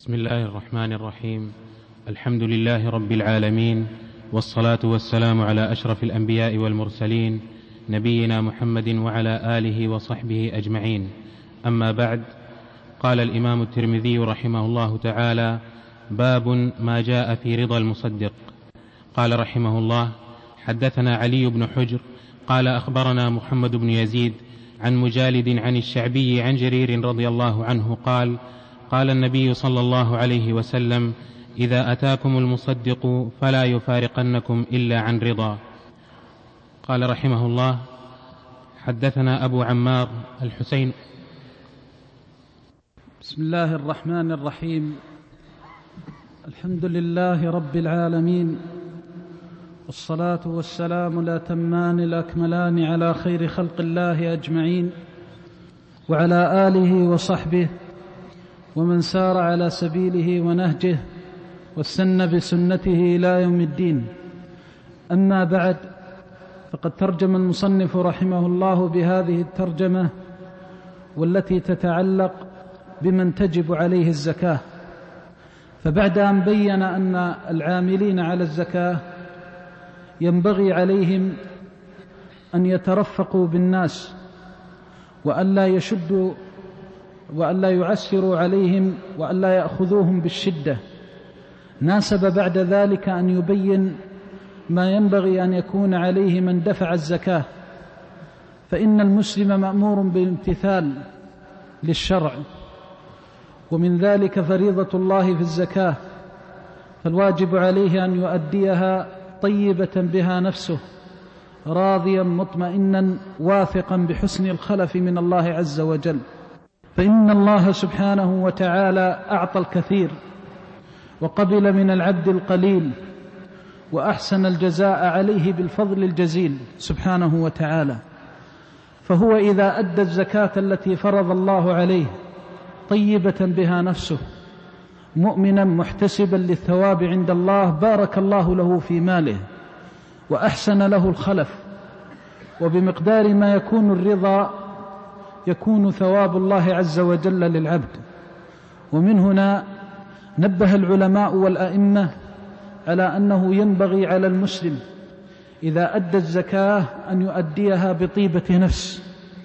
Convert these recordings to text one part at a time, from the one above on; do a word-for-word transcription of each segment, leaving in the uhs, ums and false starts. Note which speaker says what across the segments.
Speaker 1: بسم الله الرحمن الرحيم. الحمد لله رب العالمين، والصلاة والسلام على أشرف الأنبياء والمرسلين، نبينا محمد وعلى آله وصحبه أجمعين. أما بعد، قال الإمام الترمذي رحمه الله تعالى: باب ما جاء في رضا المصدق. قال رحمه الله: حدثنا علي بن حجر قال أخبرنا محمد بن يزيد عن مجالد عن الشعبي عن جرير رضي الله عنه قال: قال النبي صلى الله عليه وسلم: إذا أتاكم المصدق فلا يفارقنكم إلا عن رضا. قال رحمه الله: حدثنا أبو عمار الحسين.
Speaker 2: بسم الله الرحمن الرحيم. الحمد لله رب العالمين، والصلاة والسلام الأتمان الأكملان على خير خلق الله أجمعين، وعلى آله وصحبه ومن سار على سبيله ونهجه واستنى بسنته إلى يوم الدين. أما بعد، فقد ترجم المصنف رحمه الله بهذه الترجمة والتي تتعلق بمن تجب عليه الزكاة. فبعد أن بين أن العاملين على الزكاة ينبغي عليهم أن يترفقوا بالناس وألا يشدوا وألا يعسروا عليهم وألا يأخذوهم بالشدة، ناسب بعد ذلك أن يبين ما ينبغي أن يكون عليه من دفع الزكاة. فإن المسلم مأمور بالامتثال للشرع، ومن ذلك فريضة الله في الزكاة، فالواجب عليه أن يؤديها طيبة بها نفسه، راضيا مطمئنا واثقا بحسن الخلف من الله عز وجل. فإن الله سبحانه وتعالى أعطى الكثير وقبل من العبد القليل، وأحسن الجزاء عليه بالفضل الجزيل سبحانه وتعالى. فهو إذا أدى الزكاة التي فرض الله عليه طيبة بها نفسه، مؤمنا محتسبا للثواب عند الله، بارك الله له في ماله وأحسن له الخلف، وبمقدار ما يكون الرضا يكون ثواب الله عز وجل للعبد. ومن هنا نبه العلماء والأئمة على أنه ينبغي على المسلم إذا أدى الزكاة أن يؤديها بطيبة نفس،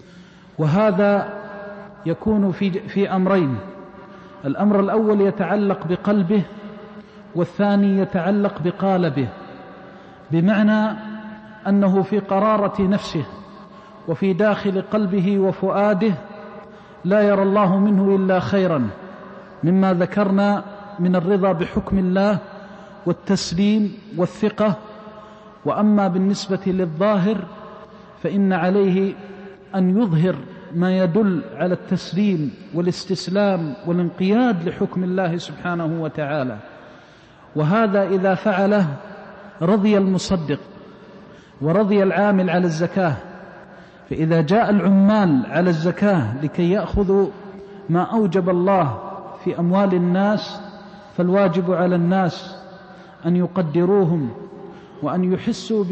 Speaker 2: وهذا يكون في, في أمرين: الأمر الأول يتعلق بقلبه، والثاني يتعلق بقالبه، بمعنى أنه في قرارة نفسه وفي داخل قلبه وفؤاده لا يرى الله منه إلا خيرا، مما ذكرنا من الرضا بحكم الله والتسليم والثقة. وأما بالنسبة للظاهر فإن عليه أن يظهر ما يدل على التسليم والاستسلام والانقياد لحكم الله سبحانه وتعالى، وهذا إذا فعله رضي المصدق ورضي العامل على الزكاة. فإذا جاء العمال على الزكاة لكي يأخذوا ما أوجب الله في أموال الناس، فالواجب على الناس أن يقدروهم وأن يحسوا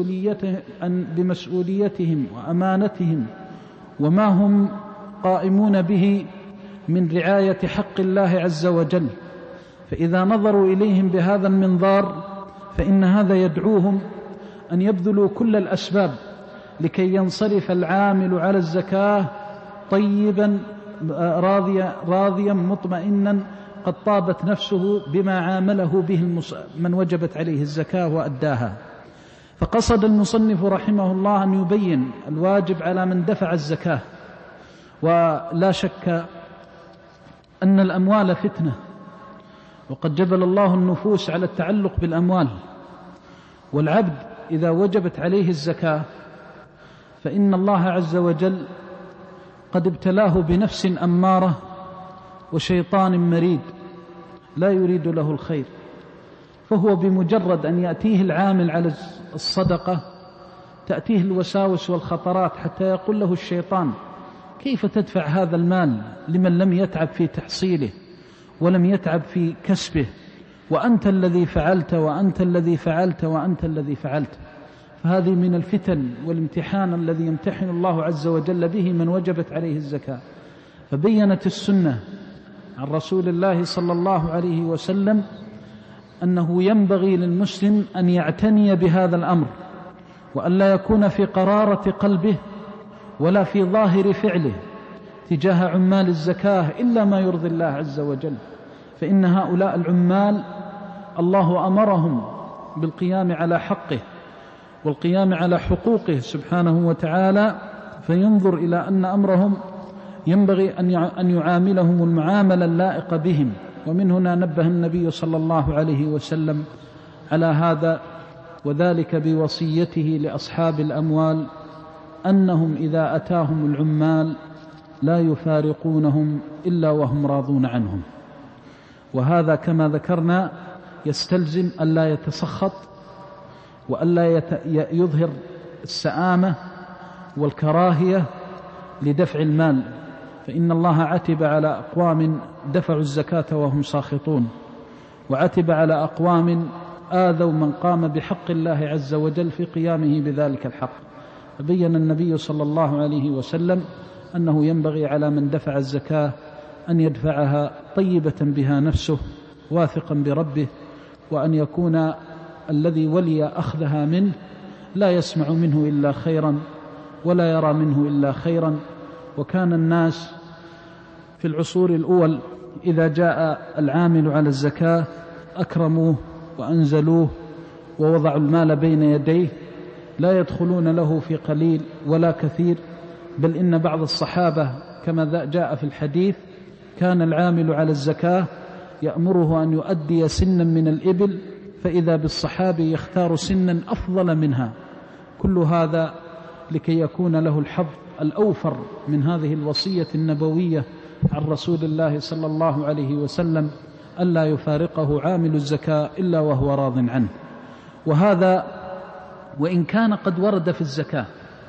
Speaker 2: بمسؤوليتهم وأمانتهم وما هم قائمون به من رعاية حق الله عز وجل. فإذا نظروا إليهم بهذا المنظار فإن هذا يدعوهم أن يبذلوا كل الأسباب لكي ينصرف العامل على الزكاة طيبا راضيا, راضيا مطمئنا قد طابت نفسه بما عامله به من وجبت عليه الزكاة وأداها. فقصد المصنف رحمه الله أن يبين الواجب على من دفع الزكاة. ولا شك أن الأموال فتنة، وقد جبل الله النفوس على التعلق بالأموال، والعبد إذا وجبت عليه الزكاة فإن الله عز وجل قد ابتلاه بنفس أمارة وشيطان مريد لا يريد له الخير، فهو بمجرد أن يأتيه العامل على الصدقة تأتيه الوساوس والخطرات حتى يقول له الشيطان: كيف تدفع هذا المال لمن لم يتعب في تحصيله ولم يتعب في كسبه، وأنت الذي فعلت وأنت الذي فعلت وأنت الذي فعلت. فهذه من الفتن والامتحان الذي يمتحن الله عز وجل به من وجبت عليه الزكاة. فبينت السنة عن رسول الله صلى الله عليه وسلم أنه ينبغي للمسلم أن يعتني بهذا الأمر، وأن لا يكون في قرارة قلبه ولا في ظاهر فعله تجاه عمال الزكاة إلا ما يرضي الله عز وجل، فإن هؤلاء العمال الله أمرهم بالقيام على حقه والقيام على حقوقه سبحانه وتعالى، فينظر إلى أن أمرهم ينبغي أن يعاملهم المعاملة اللائقة بهم. ومن هنا نبه النبي صلى الله عليه وسلم على هذا، وذلك بوصيته لأصحاب الأموال أنهم إذا أتاهم العمال لا يفارقونهم إلا وهم راضون عنهم. وهذا كما ذكرنا يستلزم ألا يتسخط وألا يظهر السآمة والكراهية لدفع المال، فإن الله عتب على أقوام دفعوا الزكاة وهم ساخطون، وعتب على أقوام آذوا من قام بحق الله عز وجل في قيامه بذلك الحق. فبين النبي صلى الله عليه وسلم أنه ينبغي على من دفع الزكاة أن يدفعها طيبة بها نفسه واثقا بربه، وأن يكون الذي ولي أخذها منه لا يسمع منه إلا خيرا ولا يرى منه إلا خيرا. وكان الناس في العصور الأول إذا جاء العامل على الزكاة أكرموه وأنزلوه ووضعوا المال بين يديه، لا يدخلون له في قليل ولا كثير، بل إن بعض الصحابة كما جاء في الحديث كان العامل على الزكاة يأمره أن يؤدي سنا من الإبل، فإذا بالصحابي يختار سنا أفضل منها. كل هذا لكي يكون له الحظ الأوفر من هذه الوصية النبوية عن رسول الله صلى الله عليه وسلم ألا يفارقه عامل الزكاة إلا وهو راض عنه. وهذا وإن كان قد ورد في الزكاة،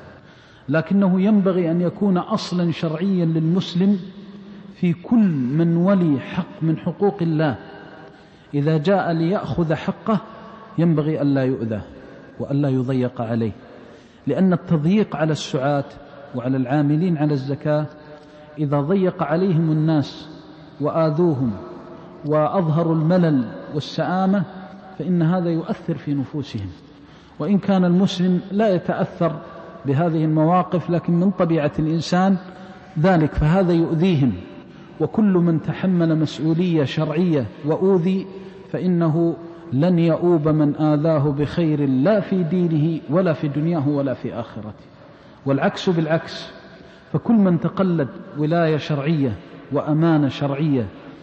Speaker 2: لكنه ينبغي أن يكون أصلا شرعيا للمسلم في كل من ولي حق من حقوق الله. إذا جاء ليأخذ حقه ينبغي ألا يؤذى وألا يضيق عليه، لأن التضييق على السعاة وعلى العاملين على الزكاة إذا ضيق عليهم الناس وآذوهم وأظهروا الملل والسآمة فإن هذا يؤثر في نفوسهم. وإن كان المسلم لا يتأثر بهذه المواقف، لكن من طبيعة الإنسان ذلك، فهذا يؤذيهم. وكل من تحمل مسؤولية شرعية وأوذي فإنه لن يؤوب من آذاه بخير لا في دينه ولا في دنياه ولا في آخرته، والعكس بالعكس. فكل من تقلد ولاية شرعية وأمانة شرعية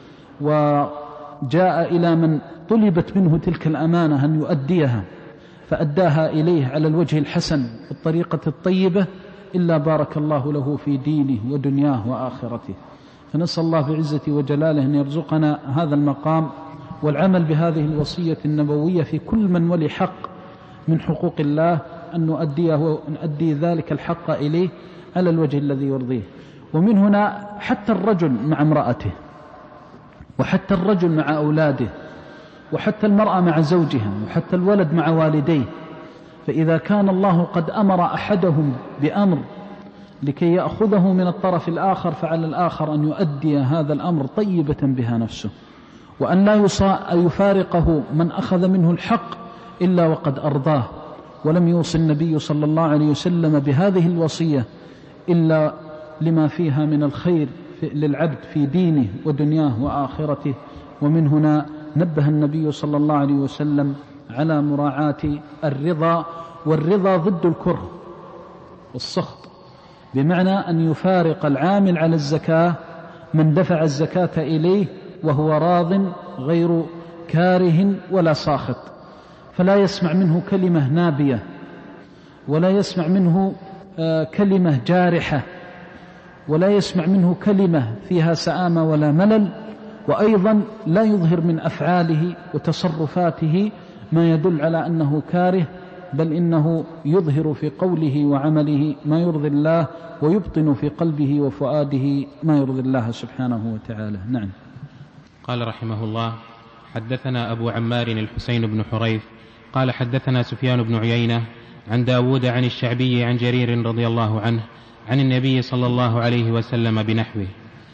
Speaker 2: وجاء إلى من طلبت منه تلك الأمانة أن يؤديها فأداها إليه على الوجه الحسن بالطريقة الطيبة إلا بارك الله له في دينه ودنياه وآخرته. فنسأل الله بعزة وجلاله أن يرزقنا هذا المقام والعمل بهذه الوصية النبوية في كل من ولي حق من حقوق الله، أن نؤديه ونؤدي ذلك الحق إليه على الوجه الذي يرضيه. ومن هنا حتى الرجل مع امرأته، وحتى الرجل مع أولاده، وحتى المرأة مع زوجها، وحتى الولد مع والديه. فإذا كان الله قد أمر أحدهم بأمر لكي يأخذه من الطرف الآخر، فعلى الآخر أن يؤدي هذا الأمر طيبة بها نفسه، وأن لا يفارقه من أخذ منه الحق إلا وقد أرضاه. ولم يوصي النبي صلى الله عليه وسلم بهذه الوصية إلا لما فيها من الخير للعبد في دينه ودنياه وآخرته. ومن هنا نبه النبي صلى الله عليه وسلم على مراعاة الرضا، والرضا ضد الكره والسخط، بمعنى أن يفارق العامل على الزكاة من دفع الزكاة إليه وهو راض غير كاره ولا ساخط، فلا يسمع منه كلمة نابية، ولا يسمع منه كلمة جارحة، ولا يسمع منه كلمة فيها سآمة ولا ملل. وأيضا لا يظهر من أفعاله وتصرفاته ما يدل على أنه كاره، بل إنه يظهر في قوله وعمله ما يرضي الله، ويبطن في قلبه وفؤاده ما يرضي الله سبحانه وتعالى. نعم.
Speaker 1: قال رحمه الله: حدثنا أبو عمار الحسين بن حريث قال حدثنا سفيان بن عيينة عن داود عن الشعبي عن جرير رضي الله عنه عن النبي صلى الله عليه وسلم بنحوه.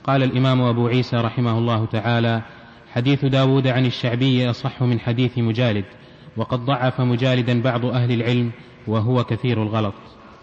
Speaker 1: قال الإمام أبو عيسى رحمه الله تعالى: حديث داود عن الشعبي أصح من حديث مجالد، وقد ضعف مجالدا بعض أهل العلم وهو كثير الغلط.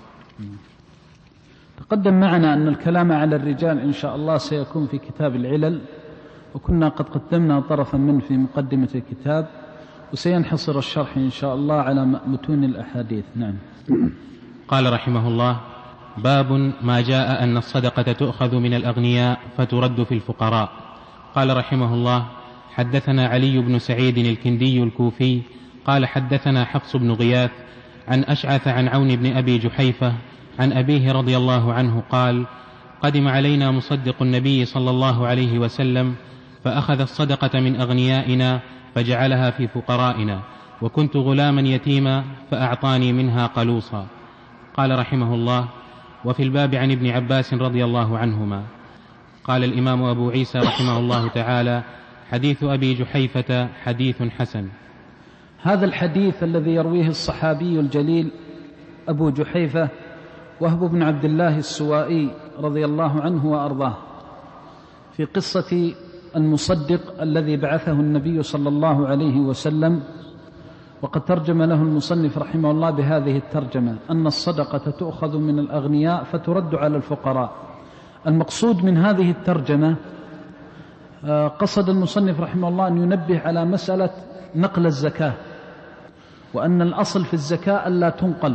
Speaker 2: تقدم معنا أن الكلام على الرجال إن شاء الله سيكون في كتاب العلل، وكنا قد قدمنا طرفا منه في مقدمة الكتاب، وسينحصر الشرح إن شاء الله على متون الأحاديث. نعم.
Speaker 1: قال رحمه الله: باب ما جاء أن الصدقة تؤخذ من الأغنياء فترد في الفقراء. قال رحمه الله: حدثنا علي بن سعيد الكندي الكوفي قال حدثنا حفص بن غياث عن أشعث عن عون بن أبي جحيفة عن أبيه رضي الله عنه قال: قدم علينا مصدق النبي صلى الله عليه وسلم فأخذ الصدقة من أغنيائنا فجعلها في فقرائنا، وكنت غلاما يتيما فأعطاني منها قلوصا. قال رحمه الله: وفي الباب عن ابن عباس رضي الله عنهما. قال الإمام أبو عيسى رحمه الله تعالى: حديث أبي جحيفة حديث حسن.
Speaker 2: هذا الحديث الذي يرويه الصحابي الجليل أبو جحيفة وهب بن عبد الله السوائي رضي الله عنه وأرضاه في قصة المصدق الذي بعثه النبي صلى الله عليه وسلم، وقد ترجم له المصنف رحمه الله بهذه الترجمة: أن الصدقة تؤخذ من الأغنياء فترد على الفقراء. المقصود من هذه الترجمة قصد المصنف رحمه الله أن ينبه على مسألة نقل الزكاة، وأن الأصل في الزكاة ألا تنقل،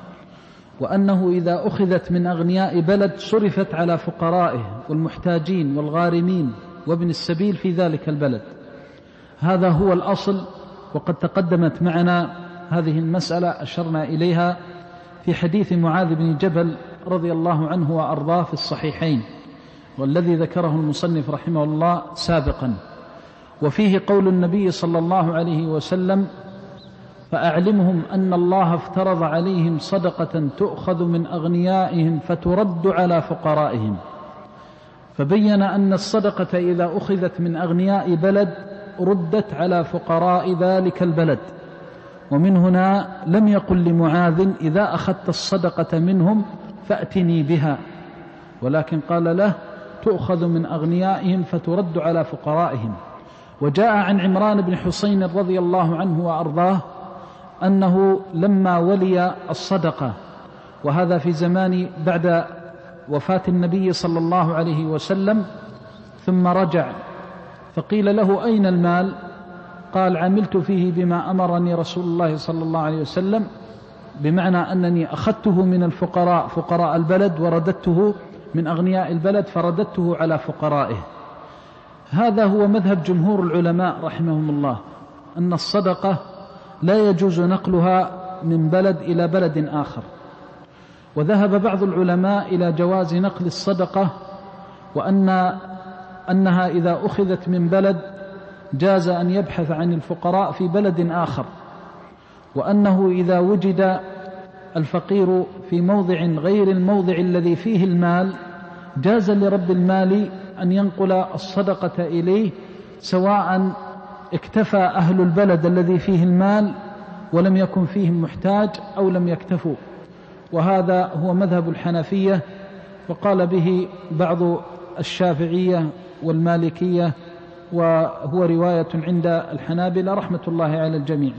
Speaker 2: وأنه إذا أخذت من أغنياء بلد صرفت على فقرائه والمحتاجين والغارمين وابن السبيل في ذلك البلد. هذا هو الأصل، وقد تقدمت معنا هذه المسألة أشرنا إليها في حديث معاذ بن جبل رضي الله عنه وأرضاه في الصحيحين، والذي ذكره المصنف رحمه الله سابقا، وفيه قول النبي صلى الله عليه وسلم: فأعلمهم أن الله افترض عليهم صدقة تؤخذ من أغنيائهم فترد على فقرائهم. فبين أن الصدقة إذا أخذت من أغنياء بلد ردت على فقراء ذلك البلد، ومن هنا لم يقل لمعاذ: إذا أخذت الصدقة منهم فأتني بها، ولكن قال له: تؤخذ من أغنيائهم فترد على فقرائهم. وجاء عن عمران بن حسين رضي الله عنه وأرضاه أنه لما ولي الصدقة، وهذا في زمان بعد وفاة النبي صلى الله عليه وسلم، ثم رجع فقيل له: أين المال؟ قال: عملت فيه بما أمرني رسول الله صلى الله عليه وسلم، بمعنى أنني أخذته من الفقراء فقراء البلد ورددته من أغنياء البلد فرددته على فقرائه. هذا هو مذهب جمهور العلماء رحمهم الله، أن الصدقة لا يجوز نقلها من بلد إلى بلد آخر. وذهب بعض العلماء إلى جواز نقل الصدقة، وأن أنها إذا أخذت من بلد جاز أن يبحث عن الفقراء في بلد آخر، وأنه إذا وجد الفقير في موضع غير الموضع الذي فيه المال جاز لرب المال أن ينقل الصدقة إليه، سواء اكتفى أهل البلد الذي فيه المال ولم يكن فيهم محتاج أو لم يكتفوا. وهذا هو مذهب الحنفية، وقال به بعض الشافعية والمالكية، وهو رواية عند الحنابلة رحمة الله على الجميع.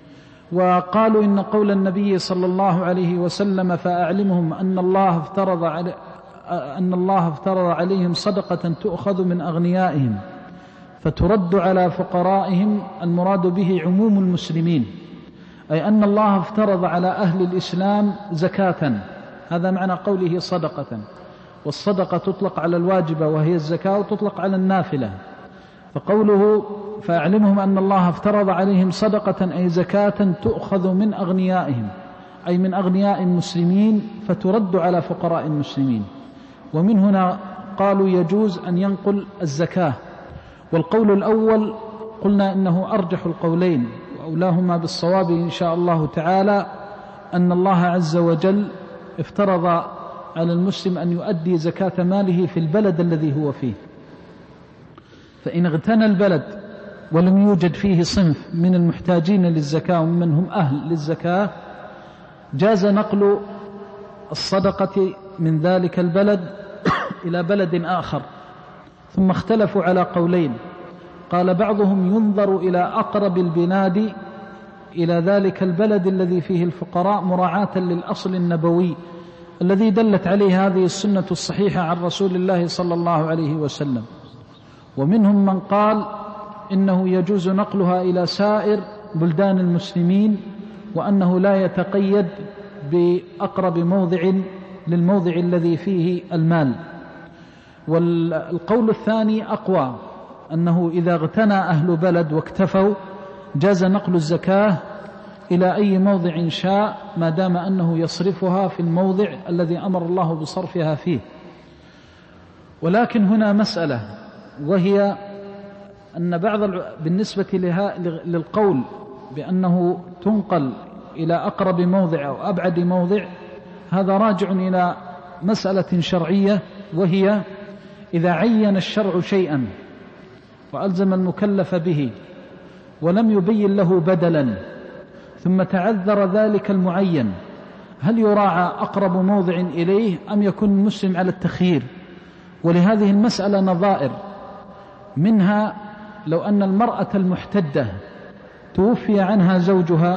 Speaker 2: وقالوا إن قول النبي صلى الله عليه وسلم: فأعلمهم أن الله افترض علي أن الله افترض عليهم صدقة تؤخذ من أغنيائهم فترد على فقرائهم، المراد به عموم المسلمين، أي أن الله افترض على أهل الإسلام زكاة، هذا معنى قوله صدقة. والصدقة تطلق على الواجبة وهي الزكاة، وتطلق على النافلة. فقوله: فأعلمهم أن الله افترض عليهم صدقة أي زكاة تؤخذ من أغنيائهم، أي من أغنياء المسلمين فترد على فقراء المسلمين. ومن هنا قالوا يجوز أن ينقل الزكاة. والقول الأول قلنا إنه أرجح القولين، وأولاهما بالصواب إن شاء الله تعالى، أن الله عز وجل افترض على المسلم أن يؤدي زكاة ماله في البلد الذي هو فيه، فإن اغتنى البلد ولم يوجد فيه صنف من المحتاجين للزكاة ومن هم أهل للزكاة جاز نقل الصدقة من ذلك البلد إلى بلد آخر ثم اختلفوا على قولين. قال بعضهم ينظر إلى أقرب البلاد إلى ذلك البلد الذي فيه الفقراء مراعاة للأصل النبوي الذي دلت عليه هذه السنة الصحيحة عن رسول الله صلى الله عليه وسلم. ومنهم من قال إنه يجوز نقلها إلى سائر بلدان المسلمين، وأنه لا يتقيد بأقرب موضع للموضع الذي فيه المال. والقول الثاني أقوى، أنه إذا اغتنى أهل بلد واكتفوا جاز نقل الزكاة إلى أي موضع شاء ما دام أنه يصرفها في الموضع الذي أمر الله بصرفها فيه. ولكن هنا مسألة، وهي أن بعض بالنسبة لها للقول بأنه تنقل إلى أقرب موضع أو أبعد موضع، هذا راجع إلى مسألة شرعية، وهي إذا عين الشرع شيئا وألزم المكلف به ولم يبين له بدلا ثم تعذر ذلك المعين، هل يراعى أقرب موضع إليه أم يكون المسلم على التخيير؟ ولهذه المسألة نظائر، منها لو أن المرأة المحتدة توفي عنها زوجها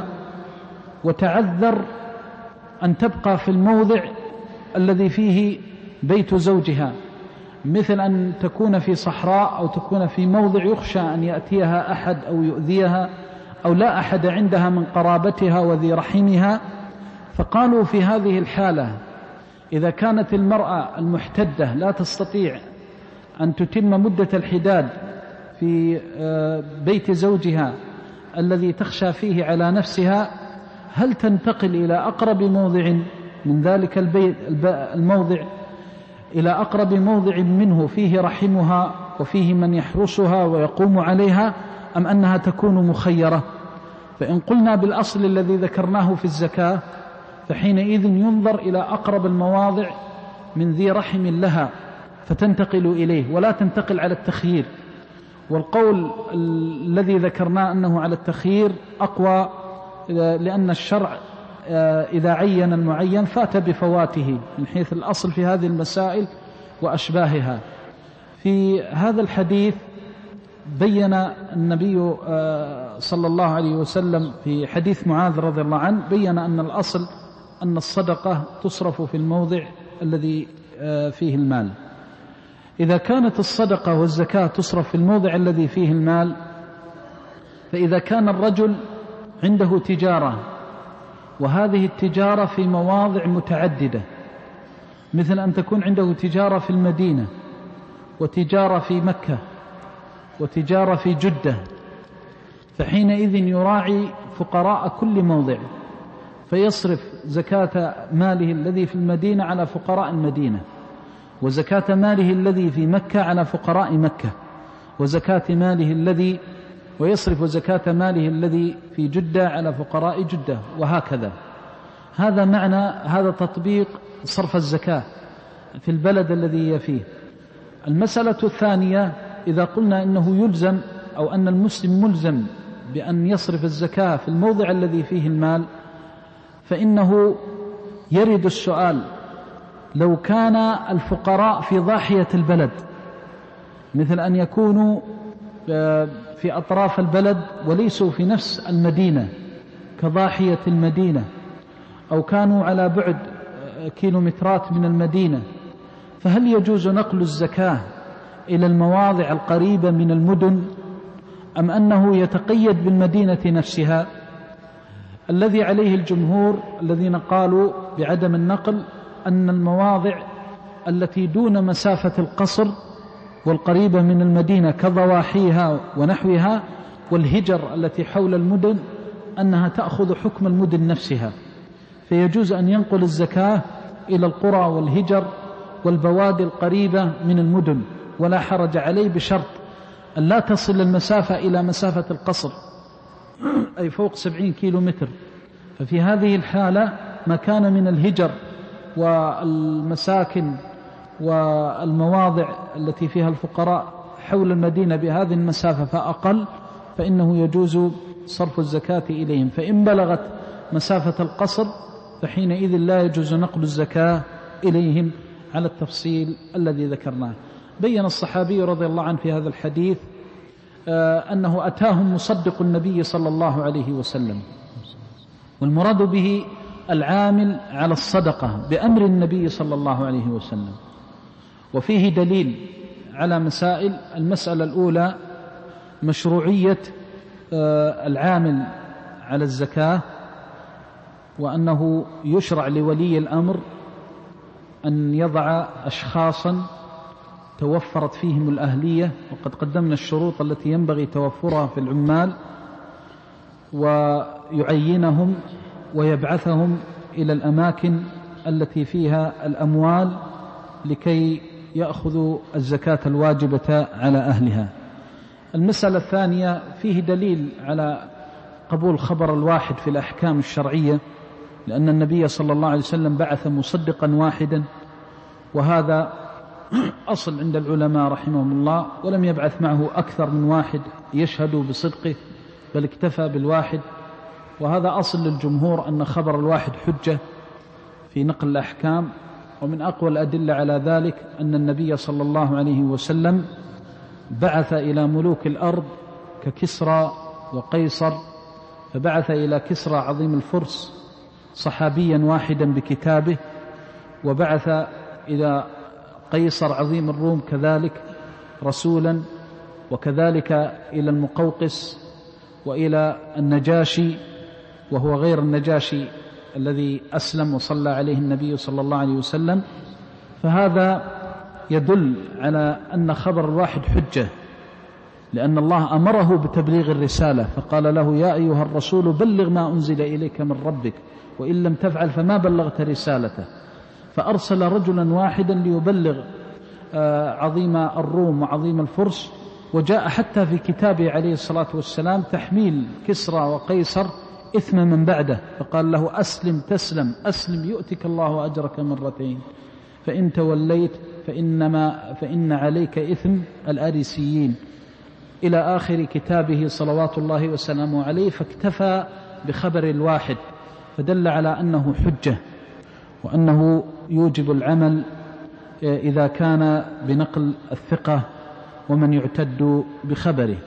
Speaker 2: وتعذر أن تبقى في الموضع الذي فيه بيت زوجها، مثل أن تكون في صحراء أو تكون في موضع يخشى أن يأتيها أحد أو يؤذيها أو لا أحد عندها من قرابتها وذي رحمها، فقالوا في هذه الحالة إذا كانت المرأة المحتدة لا تستطيع أن تتم مدة الحداد في بيت زوجها الذي تخشى فيه على نفسها، هل تنتقل إلى أقرب موضع من ذلك البيت الموضع إلى أقرب موضع منه فيه رحمها وفيه من يحرسها ويقوم عليها، أم أنها تكون مخيرة؟ فإن قلنا بالأصل الذي ذكرناه في الزكاة فحينئذ ينظر إلى أقرب المواضع من ذي رحم لها فتنتقل إليه ولا تنتقل على التخيير. والقول الذي ذكرناه أنه على التخيير أقوى، لأن الشرع إذا عين المعين فات بفواته من حيث الأصل في هذه المسائل وأشباهها. في هذا الحديث بين النبي صلى الله عليه وسلم في حديث معاذ رضي الله عنه، بين أن الأصل أن الصدقة تصرف في الموضع الذي فيه المال. إذا كانت الصدقة والزكاة تصرف في الموضع الذي فيه المال، فإذا كان الرجل عنده تجارة وهذه التجارة في مواضع متعددة، مثل أن تكون عنده تجارة في المدينة وتجارة في مكة وتجارة في جدة، فحينئذ يراعي فقراء كل موضع فيصرف زكاة ماله الذي في المدينة على فقراء المدينة، وزكاة ماله الذي في مكة على فقراء مكة، وزكاة ماله الذي ويصرف زكاة ماله الذي في جدة على فقراء جدة، وهكذا. هذا معنى هذا تطبيق صرف الزكاة في البلد الذي هي فيه. المسألة الثانية، إذا قلنا إنه يلزم أو أن المسلم ملزم بأن يصرف الزكاة في الموضع الذي فيه المال، فإنه يرد السؤال: لو كان الفقراء في ضاحية البلد، مثل أن يكونوا في أطراف البلد وليسوا في نفس المدينة كضاحية المدينة، أو كانوا على بعد كيلومترات من المدينة، فهل يجوز نقل الزكاة إلى المواضع القريبة من المدن أم أنه يتقيد بالمدينة نفسها؟ الذي عليه الجمهور الذين قالوا بعدم النقل أن المواضع التي دون مسافة القصر والقريبة من المدينة كضواحيها ونحوها والهجر التي حول المدن أنها تأخذ حكم المدن نفسها، فيجوز أن ينقل الزكاة إلى القرى والهجر والبوادي القريبة من المدن ولا حرج عليه، بشرط أن لا تصل المسافة إلى مسافة القصر أي فوق سبعين كيلو متر. ففي هذه الحالة ما كان من الهجر والمساكن والمواضع التي فيها الفقراء حول المدينة بهذه المسافة فأقل، فإنه يجوز صرف الزكاة إليهم. فإن بلغت مسافة القصر فحينئذ لا يجوز نقل الزكاة إليهم على التفصيل الذي ذكرناه. بين الصحابي رضي الله عنه في هذا الحديث أنه أتاهم مصدق النبي صلى الله عليه وسلم، والمراد به العامل على الصدقة بأمر النبي صلى الله عليه وسلم. وفيه دليل على مسائل. المسألة الأولى مشروعية العامل على الزكاة، وأنه يشرع لولي الأمر أن يضع أشخاصا توفرت فيهم الأهلية، وقد قدمنا الشروط التي ينبغي توفرها في العمال، ويعينهم ويبعثهم إلى الأماكن التي فيها الأموال لكي يأخذوا الزكاة الواجبة على أهلها. المسألة الثانية فيه دليل على قبول خبر الواحد في الأحكام الشرعية، لأن النبي صلى الله عليه وسلم بعث مصدقا واحدا، وهذا أصل عند العلماء رحمهم الله، ولم يبعث معه أكثر من واحد يشهد بصدقه، بل اكتفى بالواحد. وهذا أصل للجمهور أن خبر الواحد حجة في نقل الأحكام. ومن أقوى الأدلة على ذلك أن النبي صلى الله عليه وسلم بعث إلى ملوك الأرض ككسرى وقيصر، فبعث إلى كسرى عظيم الفرس صحابيا واحدا بكتابه، وبعث إلى قيصر عظيم الروم كذلك رسولا، وكذلك إلى المقوقس وإلى النجاشي، وهو غير النجاشي الذي أسلم وصلى عليه النبي صلى الله عليه وسلم. فهذا يدل على أن خبر الواحد حجة، لأن الله أمره بتبليغ الرسالة، فقال له: يا أيها الرسول بلغ ما أنزل إليك من ربك وإن لم تفعل فما بلغت رسالته. فأرسل رجلا واحدا ليبلغ عظيم الروم وعظيم الفرس، وجاء حتى في كتابه عليه الصلاة والسلام تحميل كسرى وقيصر إثم من بعده، فقال له: أسلم تسلم، أسلم يؤتك الله أجرك مرتين، فإن توليت فإنما فإن عليك إثم الأريسيين، إلى آخر كتابه صلوات الله وسلامه عليه. فاكتفى بخبر الواحد، فدل على أنه حجة، وأنه يوجب العمل إذا كان بنقل الثقة ومن يعتد بخبره.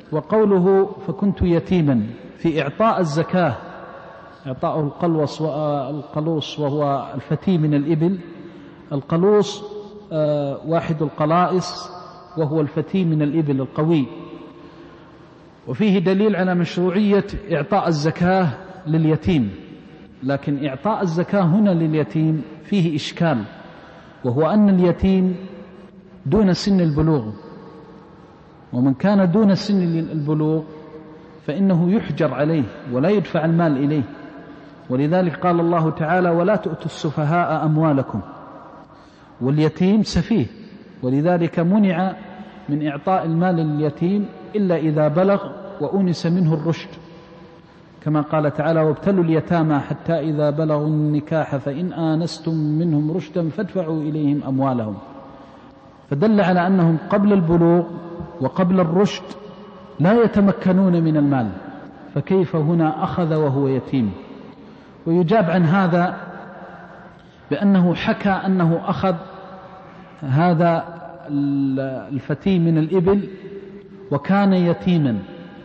Speaker 2: وقوله فكنت يتيما في إعطاء الزكاة، إعطاء القلوص والقلوص وهو الفتي من الإبل. القلوص واحد القلائص، وهو الفتي من الإبل القوي. وفيه دليل على مشروعية إعطاء الزكاة لليتيم، لكن إعطاء الزكاة هنا لليتيم فيه إشكال، وهو أن اليتيم دون سن البلوغ، ومن كان دون سن البلوغ فإنه يحجر عليه ولا يدفع المال إليه. ولذلك قال الله تعالى: ولا تؤتوا السفهاء أموالكم. واليتيم سفيه، ولذلك منع من إعطاء المال لليتيم إلا إذا بلغ وأونس منه الرشد، كما قال تعالى: وابتلوا اليتامى حتى إذا بلغوا النكاح فإن آنستم منهم رشدا فادفعوا إليهم أموالهم. فدل على أنهم قبل البلوغ وقبل الرشد لا يتمكنون من المال، فكيف هنا أخذ وهو يتيم؟ ويجاب عن هذا بأنه حكى أنه أخذ هذا الفتي من الإبل وكان يتيما،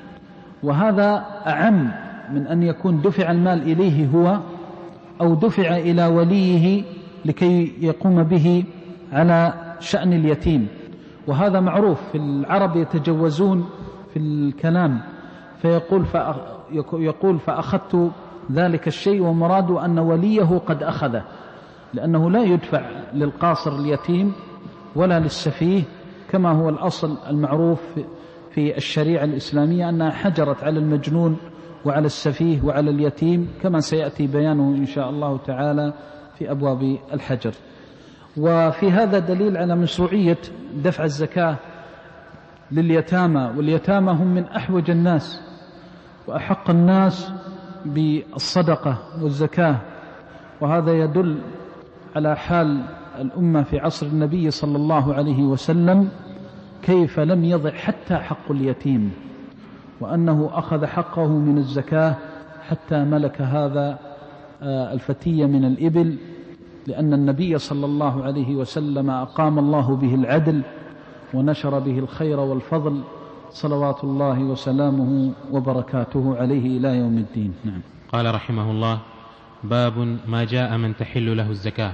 Speaker 2: وهذا أعم من أن يكون دفع المال إليه هو أو دفع إلى وليه لكي يقوم به على شأن اليتيم. وهذا معروف في العرب، يتجوزون في الكلام، فيقول يقول فأخذت ذلك الشيء، ومراد أن وليه قد أخذه، لأنه لا يدفع للقاصر اليتيم ولا للسفيه، كما هو الأصل المعروف في الشريعة الإسلامية أنها حجرت على المجنون وعلى السفيه وعلى اليتيم، كما سيأتي بيانه إن شاء الله تعالى في أبواب الحجر. وفي هذا دليل على مشروعية دفع الزكاة لليتامى، واليتامى هم من أحوج الناس وأحق الناس بالصدقة والزكاة. وهذا يدل على حال الأمة في عصر النبي صلى الله عليه وسلم، كيف لم يضع حتى حق اليتيم، وأنه أخذ حقه من الزكاة حتى ملك هذا الفتي من الإبل، لأن النبي صلى الله عليه وسلم أقام الله به العدل ونشر به الخير والفضل، صلوات الله وسلامه وبركاته عليه إلى يوم الدين. نعم.
Speaker 1: قال رحمه الله: باب ما جاء من تحل له الزكاة.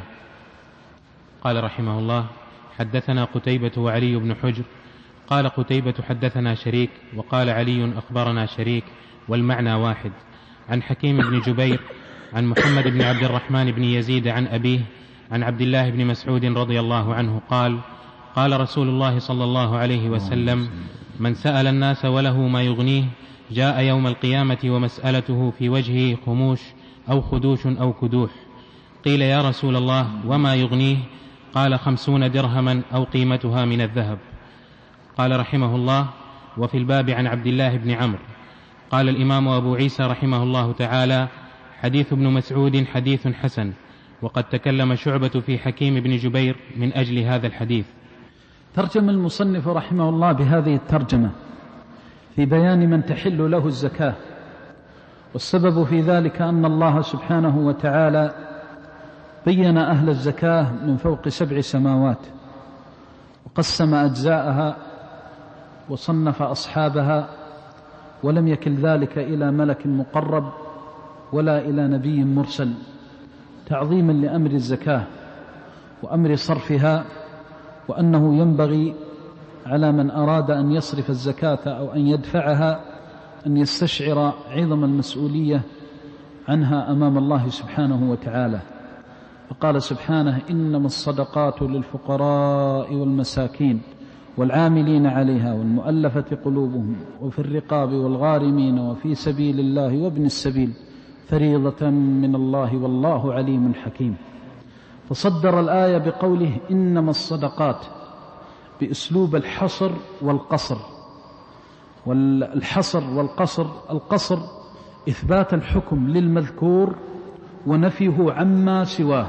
Speaker 1: قال رحمه الله: حدثنا قتيبة وعلي بن حجر. قال قتيبة: حدثنا شريك، وقال علي: أخبرنا شريك، والمعنى واحد. عن حكيم بن جبير عن محمد بن عبد الرحمن بن يزيد عن أبيه عن عبد الله بن مسعود رضي الله عنه قال: قال رسول الله صلى الله عليه وسلم: من سأل الناس وله ما يغنيه جاء يوم القيامة ومسألته في وجهه خموش أو خدوش أو كدوح. قيل: يا رسول الله وما يغنيه؟ قال: خمسون درهما أو قيمتها من الذهب. قال رحمه الله: وفي الباب عن عبد الله بن عمرو. قال الإمام أبو عيسى رحمه الله تعالى: حديث ابن مسعود حديث حسن. وقد تكلم شعبة في حكيم بن جبير من أجل هذا الحديث.
Speaker 2: ترجم المصنف رحمه الله بهذه الترجمة في بيان من تحل له الزكاة، والسبب في ذلك أن الله سبحانه وتعالى بين أهل الزكاة من فوق سبع سماوات، وقسم أجزاءها وصنف أصحابها، ولم يكل ذلك إلى ملك مقرب ولا إلى نبي مرسل، تعظيما لأمر الزكاة وأمر صرفها، وأنه ينبغي على من أراد أن يصرف الزكاة أو أن يدفعها أن يستشعر عظم المسؤولية عنها أمام الله سبحانه وتعالى. فقال سبحانه: إنما الصدقات للفقراء والمساكين والعاملين عليها والمؤلفة قلوبهم وفي الرقاب والغارمين وفي سبيل الله وابن السبيل فريضة من الله والله عليم حكيم. فصدر الآية بقوله: إنما الصدقات، بأسلوب الحصر والقصر. والحصر والقصر: القصر إثبات الحكم للمذكور ونفيه عما سواه.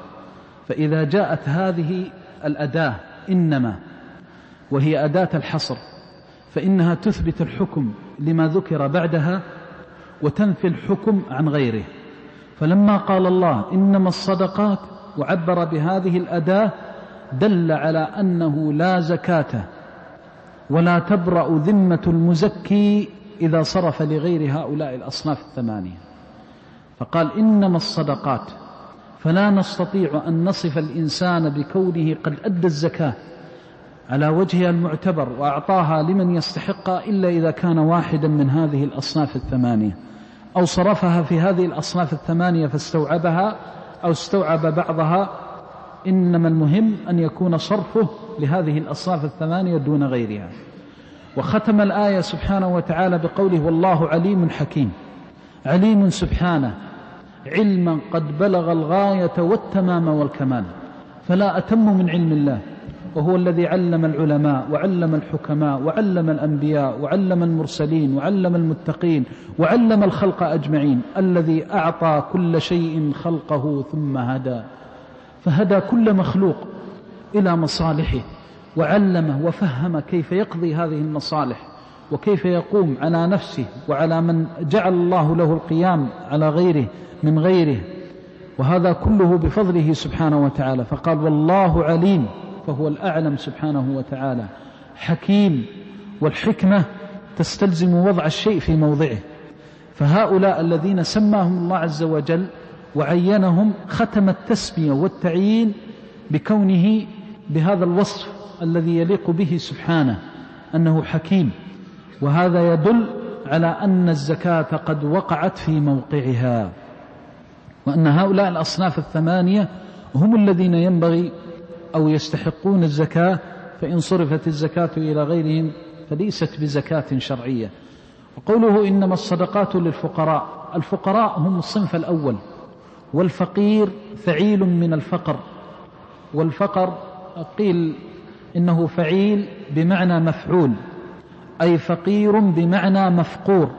Speaker 2: فإذا جاءت هذه الأداة إنما وهي أداة الحصر فإنها تثبت الحكم لما ذكر بعدها وتنفي الحكم عن غيره. فلما قال الله إنما الصدقات وعبر بهذه الأداة دل على أنه لا زكاة ولا تبرأ ذمة المزكي إذا صرف لغير هؤلاء الأصناف الثمانية. فقال إنما الصدقات، فلا نستطيع أن نصف الإنسان بكونه قد أدى الزكاة على وجهها المعتبر وأعطاها لمن يستحق إلا إذا كان واحدا من هذه الأصناف الثمانية، أو صرفها في هذه الأصناف الثمانية فاستوعبها أو استوعب بعضها. إنما المهم أن يكون صرفه لهذه الأصناف الثمانية دون غيرها. وختم الآية سبحانه وتعالى بقوله: والله عليم حكيم. عليم سبحانه علما قد بلغ الغاية والتمام والكمال، فلا أتم من علم الله، وهو الذي علم العلماء وعلم الحكماء وعلم الأنبياء وعلم المرسلين وعلم المتقين وعلم الخلق أجمعين، الذي أعطى كل شيء خلقه ثم هدى، فهدى كل مخلوق إلى مصالحه وعلمه وفهم كيف يقضي هذه المصالح وكيف يقوم على نفسه وعلى من جعل الله له القيام على غيره من غيره، وهذا كله بفضله سبحانه وتعالى. فقال: والله عليم، فهو الأعلم سبحانه وتعالى، حكيم، والحكمة تستلزم وضع الشيء في موضعه. فهؤلاء الذين سماهم الله عز وجل وعينهم ختم التسمية والتعيين بكونه بهذا الوصف الذي يليق به سبحانه أنه حكيم، وهذا يدل على أن الزكاة قد وقعت في موقعها، وأن هؤلاء الأصناف الثمانية هم الذين ينبغي أو يستحقون الزكاة، فإن صرفت الزكاة إلى غيرهم فليست بزكاة شرعية. وقوله إنما الصدقات للفقراء، الفقراء هم الصنف الأول، والفقير فعيل من الفقر، والفقر قيل إنه فعيل بمعنى مفعول، أي فقير بمعنى مفقور،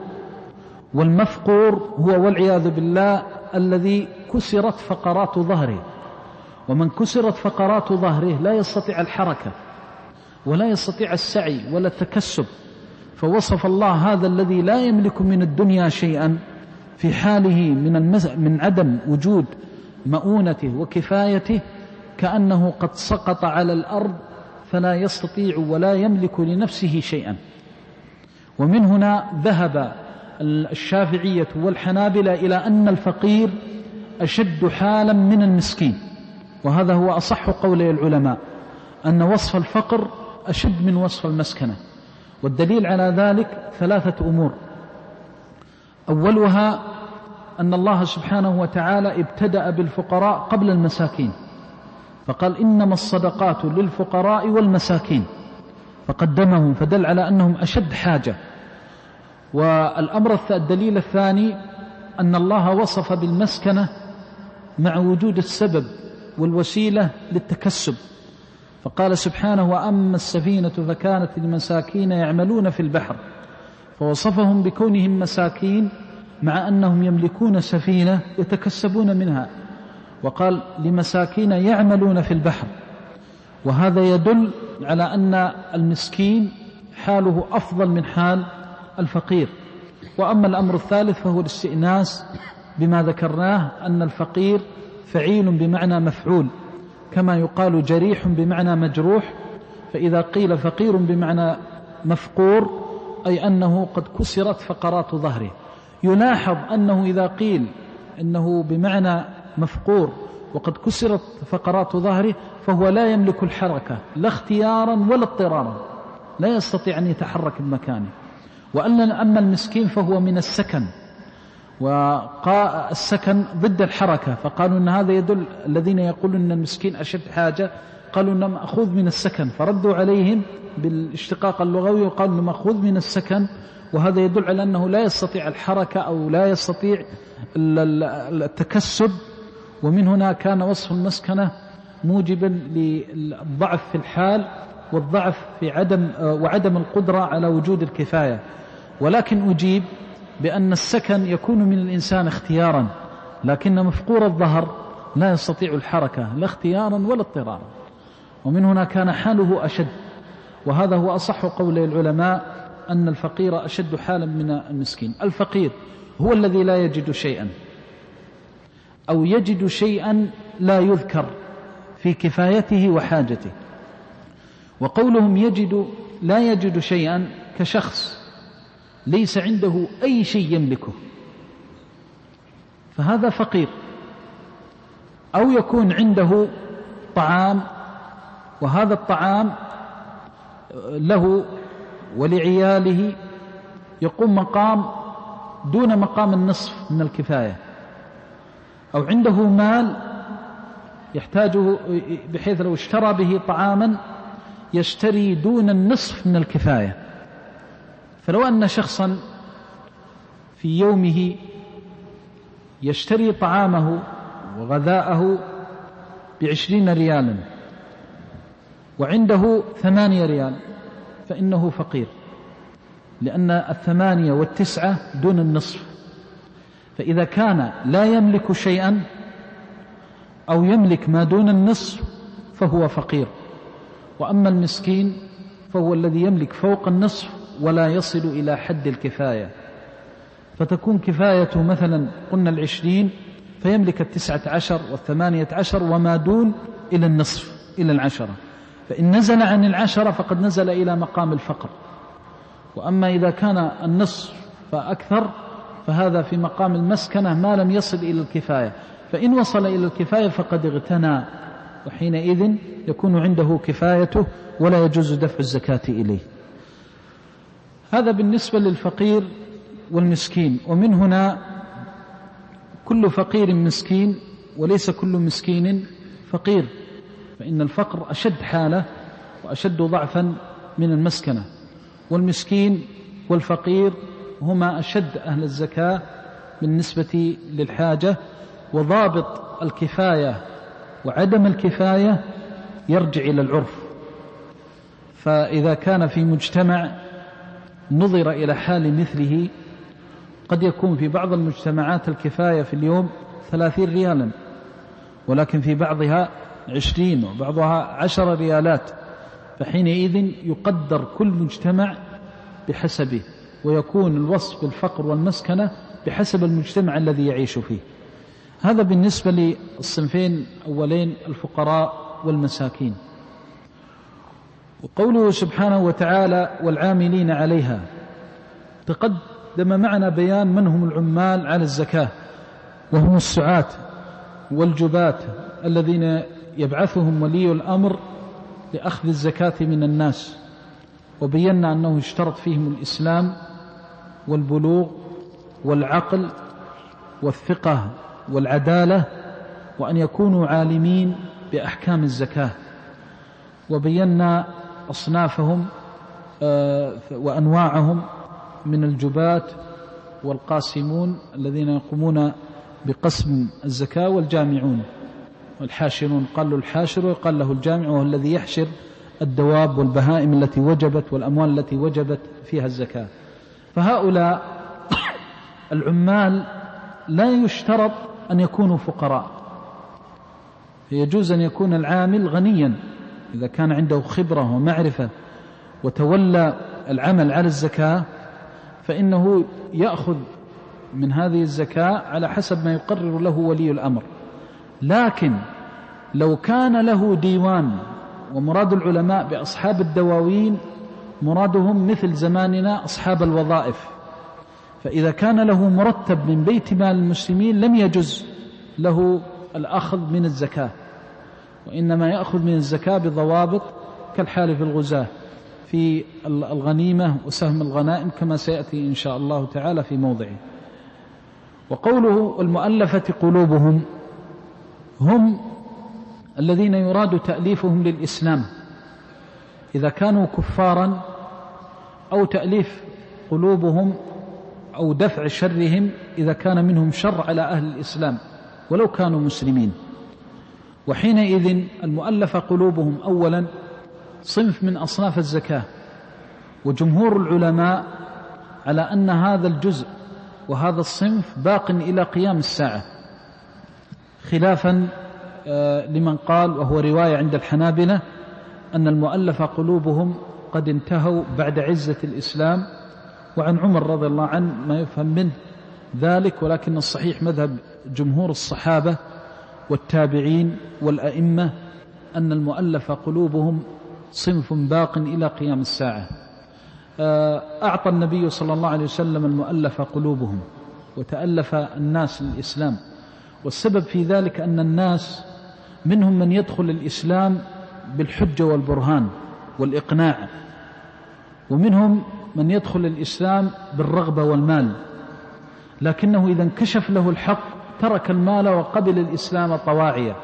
Speaker 2: والمفقور هو والعياذ بالله الذي كسرت فقرات ظهره، ومن كسرت فقرات ظهره لا يستطيع الحركة ولا يستطيع السعي ولا التكسب. فوصف الله هذا الذي لا يملك من الدنيا شيئا في حاله من, المز... من عدم وجود مؤونته وكفايته كأنه قد سقط على الأرض فلا يستطيع ولا يملك لنفسه شيئا. ومن هنا ذهب الشافعية والحنابلة إلى أن الفقير أشد حالا من المسكين، وهذا هو أصح قولي العلماء، أن وصف الفقر أشد من وصف المسكنة. والدليل على ذلك ثلاثة أمور. أولها أن الله سبحانه وتعالى ابتدأ بالفقراء قبل المساكين، فقال إنما الصدقات للفقراء والمساكين، فقدمهم، فدل على أنهم أشد حاجة. والأمر الدليل الثاني أن الله وصف بالمسكنة مع وجود السبب والوسيلة للتكسب، فقال سبحانه وأما السفينة فكانت لمساكين يعملون في البحر، فوصفهم بكونهم مساكين مع أنهم يملكون سفينة يتكسبون منها، وقال لمساكين يعملون في البحر، وهذا يدل على أن المسكين حاله أفضل من حال الفقير. وأما الأمر الثالث فهو الاستئناس بما ذكرناه، أن الفقير فعيل بمعنى مفعول، كما يقال جريح بمعنى مجروح، فإذا قيل فقير بمعنى مفقور أي أنه قد كسرت فقرات ظهره. يلاحظ أنه إذا قيل إنه بمعنى مفقور وقد كسرت فقرات ظهره فهو لا يملك الحركة لا اختيارا ولا اضطرارا، لا يستطيع أن يتحرك بمكانه. وأما المسكين فهو من السكن، والسكن ضد الحركة، فقالوا أن هذا يدل، الذين يقولون أن المسكين أشد حاجة قالوا أنه مأخوذ من السكن، فردوا عليهم بالاشتقاق اللغوي وقالوا أنه مأخوذ من السكن، وهذا يدل على أنه لا يستطيع الحركة أو لا يستطيع التكسب. ومن هنا كان وصف المسكنة موجبا للضعف في الحال والضعف في عدم وعدم القدرة على وجود الكفاية. ولكن أجيب بأن السكن يكون من الإنسان اختيارا، لكن مفقور الظهر لا يستطيع الحركة لا اختيارا ولا اضطرارا، ومن هنا كان حاله أشد. وهذا هو أصح قول العلماء، أن الفقير أشد حالا من المسكين. الفقير هو الذي لا يجد شيئا أو يجد شيئا لا يذكر في كفايته وحاجته. وقولهم يجد لا يجد شيئا كشخص ليس عنده أي شيء يملكه، فهذا فقير. أو يكون عنده طعام، وهذا الطعام له ولعياله يقوم مقام دون مقام النصف من الكفاية. أو عنده مال يحتاجه بحيث لو اشترى به طعاما يشتري دون النصف من الكفاية. فلو أن شخصا في يومه يشتري طعامه وغذاءه بعشرين ريالا وعنده ثمانية ريال فإنه فقير، لأن الثمانية والتسعة دون النصف. فإذا كان لا يملك شيئا أو يملك ما دون النصف فهو فقير. وأما المسكين فهو الذي يملك فوق النصف ولا يصل إلى حد الكفاية، فتكون كفايته مثلا قلنا العشرين فيملك التسعة عشر والثمانية عشر وما دون إلى النصف إلى العشرة، فإن نزل عن العشرة فقد نزل إلى مقام الفقر. وأما إذا كان النصف فأكثر فهذا في مقام المسكنة ما لم يصل إلى الكفاية، فإن وصل إلى الكفاية فقد اغتنى، وحينئذ يكون عنده كفايته ولا يجوز دفع الزكاة إليه. هذا بالنسبة للفقير والمسكين. ومن هنا كل فقير مسكين وليس كل مسكين فقير، فإن الفقر أشد حالة وأشد ضعفا من المسكنة، والمسكين والفقير هما أشد أهل الزكاة بالنسبة للحاجة. وضابط الكفاية وعدم الكفاية يرجع إلى العرف، فإذا كان في مجتمع نظر إلى حال مثله قد يكون في بعض المجتمعات الكفاية في اليوم ثلاثين ريالا، ولكن في بعضها عشرين وبعضها عشر ريالات، فحينئذ يقدر كل مجتمع بحسبه، ويكون الوصف بالفقر والمسكنة بحسب المجتمع الذي يعيش فيه. هذا بالنسبة للصنفين أولين الفقراء والمساكين. وقوله سبحانه وتعالى والعاملين عليها، تقدم معنا بيان من هم العمال على الزكاة، وهم السعاة والجباة الذين يبعثهم ولي الأمر لأخذ الزكاة من الناس، وبينا أنه اشترط فيهم الإسلام والبلوغ والعقل والثقة والعدالة، وأن يكونوا عالمين بأحكام الزكاة، وبينا أصنافهم وأنواعهم من الجباة والقاسمون الذين يقومون بقسم الزكاة، والجامعون والحاشرون، قال له الحاشر وقال له الجامع، وهو الذي يحشر الدواب والبهائم التي وجبت والأموال التي وجبت فيها الزكاة. فهؤلاء العمال لا يشترط أن يكونوا فقراء، يجوز أن يكون العامل غنيا إذا كان عنده خبرة ومعرفة وتولى العمل على الزكاة، فإنه يأخذ من هذه الزكاة على حسب ما يقرر له ولي الأمر. لكن لو كان له ديوان، ومراد العلماء بأصحاب الدواوين مرادهم مثل زماننا أصحاب الوظائف، فإذا كان له مرتب من بيت مال المسلمين لم يجز له الأخذ من الزكاة، وإنما يأخذ من الزكاة بضوابط كالحال في الغزاة في الغنيمة وسهم الغنائم كما سيأتي إن شاء الله تعالى في موضعه. وقوله المؤلفة قلوبهم هم الذين يراد تأليفهم للإسلام إذا كانوا كفارا، أو تأليف قلوبهم أو دفع شرهم إذا كان منهم شر على أهل الإسلام ولو كانوا مسلمين. وحينئذ المؤلفة قلوبهم أولا صنف من أصناف الزكاة، وجمهور العلماء على أن هذا الجزء وهذا الصنف باق إلى قيام الساعة، خلافا لمن قال، وهو رواية عند الحنابلة، أن المؤلفة قلوبهم قد انتهوا بعد عزة الإسلام، وعن عمر رضي الله عنه ما يفهم منه ذلك، ولكن الصحيح مذهب جمهور الصحابة والتابعين والأئمة أن المؤلفة قلوبهم صنف باق إلى قيام الساعة. أعطى النبي صلى الله عليه وسلم المؤلفة قلوبهم، وتألف الناس للإسلام، والسبب في ذلك أن الناس منهم من يدخل الإسلام بالحجة والبرهان والإقناع، ومنهم من يدخل الإسلام بالرغبة والمال، لكنه إذا انكشف له الحق ترك المال وقبل الإسلام طواعية.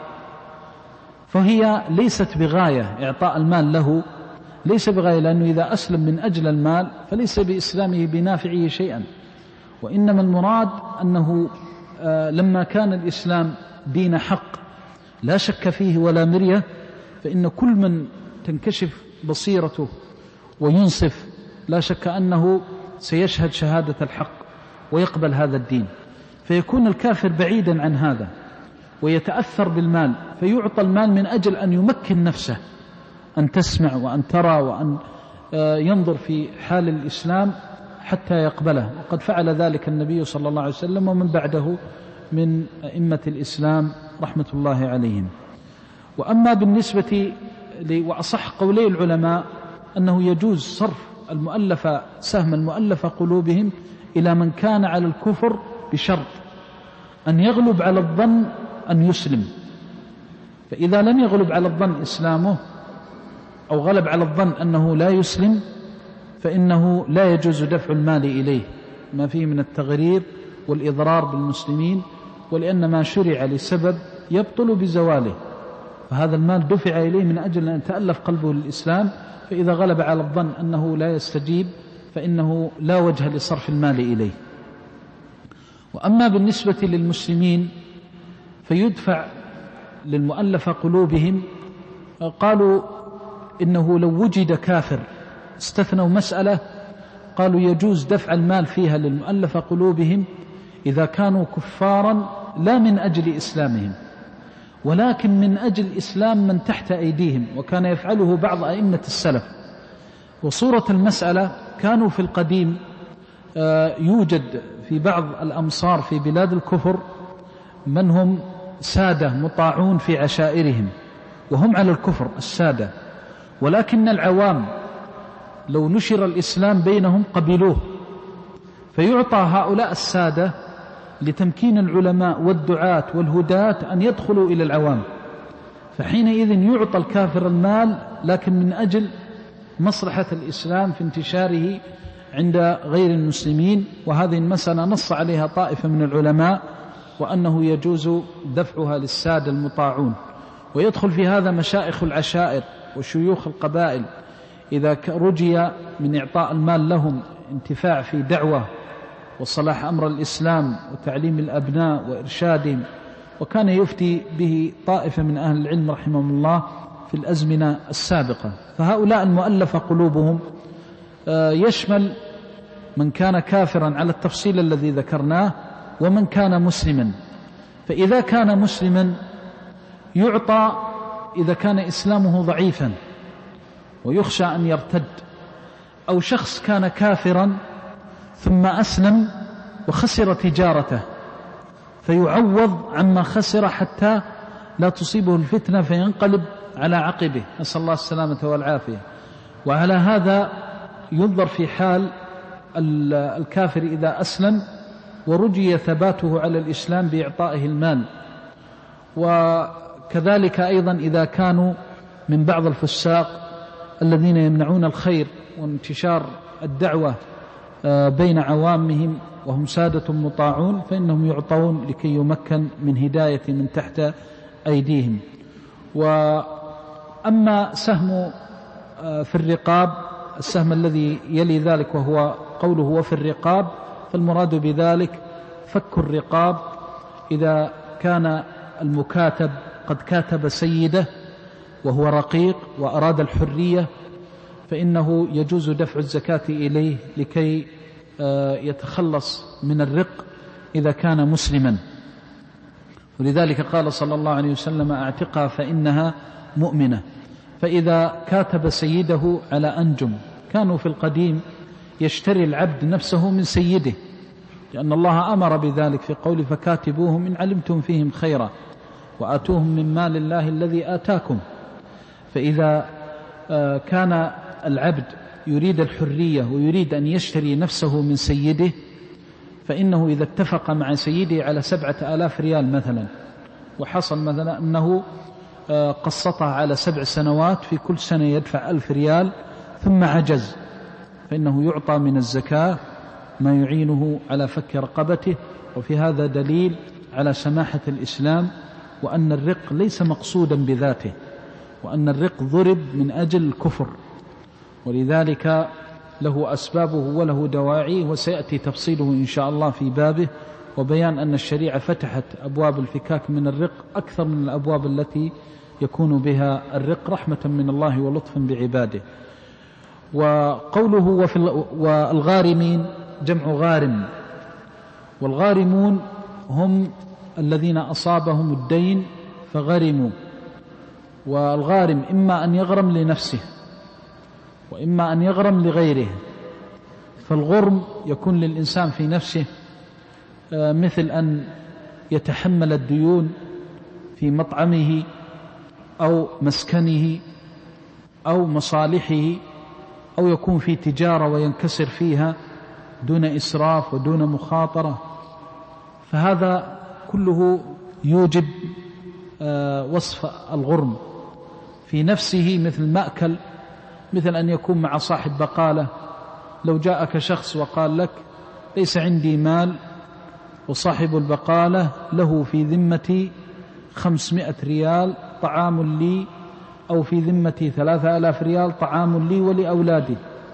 Speaker 2: فهي ليست بغاية إعطاء المال له، ليس بغاية، لأنه إذا أسلم من أجل المال فليس بإسلامه بنافعه شيئا، وإنما المراد أنه لما كان الإسلام دين حق لا شك فيه ولا مرية، فإن كل من تنكشف بصيرته وينصف لا شك أنه سيشهد شهادة الحق ويقبل هذا الدين، فيكون الكافر بعيدا عن هذا ويتأثر بالمال، فيعطى المال من أجل أن يمكن نفسه أن تسمع وأن ترى وأن ينظر في حال الإسلام حتى يقبله، وقد فعل ذلك النبي صلى الله عليه وسلم ومن بعده من أئمة الإسلام رحمة الله عليهم. وأما بالنسبة وأصح قولي العلماء أنه يجوز صرف المؤلفة سهم المؤلفة قلوبهم إلى من كان على الكفر بشرط أن يغلب على الظن أن يسلم، فإذا لم يغلب على الظن إسلامه أو غلب على الظن أنه لا يسلم فإنه لا يجوز دفع المال إليه، ما فيه من التغرير والإضرار بالمسلمين، ولأن ما شرع لسبب يبطل بزواله، فهذا المال دفع إليه من أجل أن يتألف قلبه للإسلام، فإذا غلب على الظن أنه لا يستجيب فإنه لا وجه لصرف المال إليه. وأما بالنسبة للمسلمين فيدفع للمؤلف قلوبهم، قالوا إنه لو وجد كافر، استثنوا مسألة قالوا يجوز دفع المال فيها للمؤلف قلوبهم إذا كانوا كفارا لا من أجل إسلامهم ولكن من أجل إسلام من تحت أيديهم، وكان يفعله بعض أئمة السلف. وصورة المسألة كانوا في القديم يوجد في بعض الأمصار في بلاد الكفر من هم سادة مطاعون في عشائرهم وهم على الكفر السادة، ولكن العوام لو نشر الإسلام بينهم قبلوه، فيعطى هؤلاء السادة لتمكين العلماء والدعاة والهداة أن يدخلوا إلى العوام، فحينئذ يعطى الكافر المال لكن من أجل مصلحة الإسلام في انتشاره عند غير المسلمين. وهذه المسألة نص عليها طائفة من العلماء وأنه يجوز دفعها للسادة المطاعون، ويدخل في هذا مشائخ العشائر وشيوخ القبائل إذا رجي من إعطاء المال لهم انتفاع في دعوة وصلاح أمر الإسلام وتعليم الأبناء وإرشادهم، وكان يفتي به طائفة من أهل العلم رحمهم الله في الأزمنة السابقة. فهؤلاء المؤلفة قلوبهم يشمل من كان كافرا على التفصيل الذي ذكرناه ومن كان مسلما. فإذا كان مسلما يعطى إذا كان إسلامه ضعيفا ويخشى أن يرتد، أو شخص كان كافرا ثم أسلم وخسر تجارته فيعوض عما خسر حتى لا تصيبه الفتنة فينقلب على عقبه، نسأل الله السلامة والعافية. وعلى هذا ينظر في حال الكافر إذا أسلم ورجي ثباته على الإسلام بإعطائه المال، وكذلك أيضا إذا كانوا من بعض الفساق الذين يمنعون الخير وانتشار الدعوة بين عوامهم وهم سادة مطاعون فإنهم يعطون لكي يمكن من هداية من تحت أيديهم. وأما سهم في الرقاب، السهم الذي يلي ذلك وهو قوله وفي الرقاب، فالمراد بذلك فك الرقاب إذا كان المكاتب قد كاتب سيده وهو رقيق وأراد الحرية فإنه يجوز دفع الزكاة إليه لكي يتخلص من الرق إذا كان مسلما. ولذلك قال صلى الله عليه وسلم أعتقها فإنها مؤمنة. فإذا كاتب سيده على أنجم، كانوا في القديم يشتري العبد نفسه من سيده، لأن الله أمر بذلك في قول فكاتبوهم إن علمتم فيهم خيرا وآتوهم من مال الله الذي آتاكم. فإذا كان العبد يريد الحرية ويريد أن يشتري نفسه من سيده فإنه إذا اتفق مع سيده على سبعة آلاف ريال مثلا، وحصل مثلا أنه قسطها على سبع سنوات في كل سنة يدفع ألف ريال ثم عجز، فإنه يعطى من الزكاة ما يعينه على فك رقبته. وفي هذا دليل على سماحة الإسلام وأن الرق ليس مقصودا بذاته، وأن الرق ضرب من أجل الكفر، ولذلك له أسبابه وله دواعيه، وسيأتي تفصيله إن شاء الله في بابه، وبيان أن الشريعة فتحت أبواب الفكاك من الرق أكثر من الأبواب التي يكون بها الرق رحمة من الله ولطفا بعباده. وقوله وفي والغارمين جمع غارم، والغارمون هم الذين أصابهم الدين فغرموا. والغارم إما أن يغرم لنفسه وإما أن يغرم لغيره. فالغرم يكون للإنسان في نفسه مثل أن يتحمل الديون في مطعمه أو مسكنه أو مصالحه، أو يكون في تجارة وينكسر فيها دون إسراف ودون مخاطرة، فهذا كله يوجب وصف الغرم في نفسه. مثل مأكل، مثل أن يكون مع صاحب بقالة، لو جاءك شخص وقال لك ليس عندي مال وصاحب البقالة له في ذمتي خمسمائة ريال طعام لي، أو في ذمتي ثلاثة آلاف ريال طعام لي ولأولادي،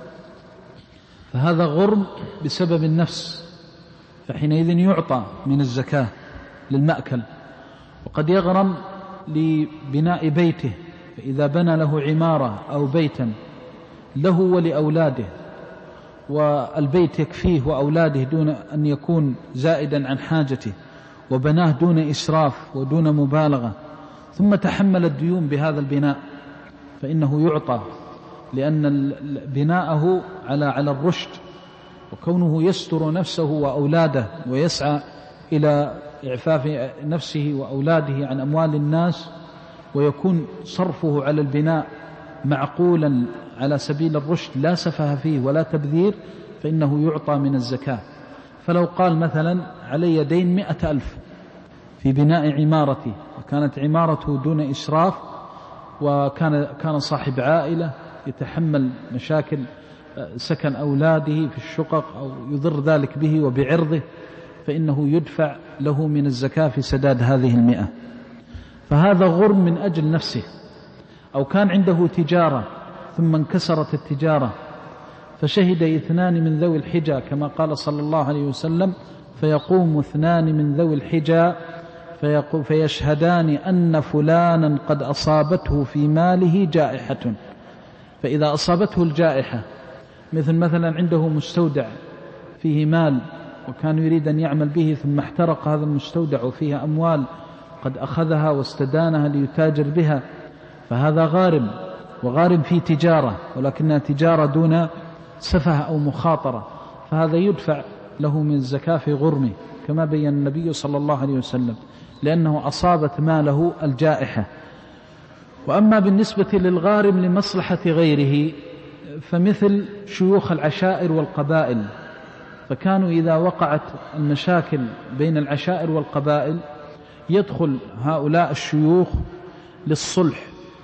Speaker 2: فهذا غرم بسبب النفس، فحينئذ يعطى من الزكاة للمأكل. وقد يغرم لبناء بيته، فإذا بنى له عمارة أو بيتا له ولأولاده والبيت يكفيه وأولاده دون أن يكون زائدا عن حاجته، وبناه دون إسراف ودون مبالغة، ثم تحمل الديون بهذا البناء، فإنه يعطى، لأن بناءه على على الرشد، وكونه يستر نفسه وأولاده ويسعى إلى إعفاف نفسه وأولاده عن أموال الناس، ويكون صرفه على البناء معقولا على سبيل الرشد لا سفه فيه ولا تبذير فإنه يعطى من الزكاة. فلو قال مثلا علي دين مئة ألف في بناء عمارتي، وكانت عمارته دون إسراف، وكان كان صاحب عائلة يتحمل مشاكل سكن أولاده في الشقق أو يضر ذلك به وبعرضه، فإنه يدفع له من الزكاة في سداد هذه المئة. فهذا غرم من أجل نفسه. أو كان عنده تجارة ثم انكسرت التجارة فشهد اثنان من ذوي الحجى كما قال صلى الله عليه وسلم: فيقوم اثنان من ذوي الحجى فيشهدان أن فلانا قد أصابته في ماله جائحة. فإذا أصابته الجائحة، مثل مثلا عنده مستودع فيه مال وكان يريد أن يعمل به ثم احترق هذا المستودع وفيه أموال قد أخذها واستدانها ليتاجر بها، فهذا غارم، وغارم في تجارة ولكنها تجارة دون سفه أو مخاطرة، فهذا يدفع له من الزكاة في غرمه كما بين النبي صلى الله عليه وسلم، لأنه أصابت ماله الجائحة. وأما بالنسبة للغارم لمصلحة غيره فمثل شيوخ العشائر والقبائل، فكانوا إذا وقعت المشاكل بين العشائر والقبائل يدخل هؤلاء الشيوخ للصلح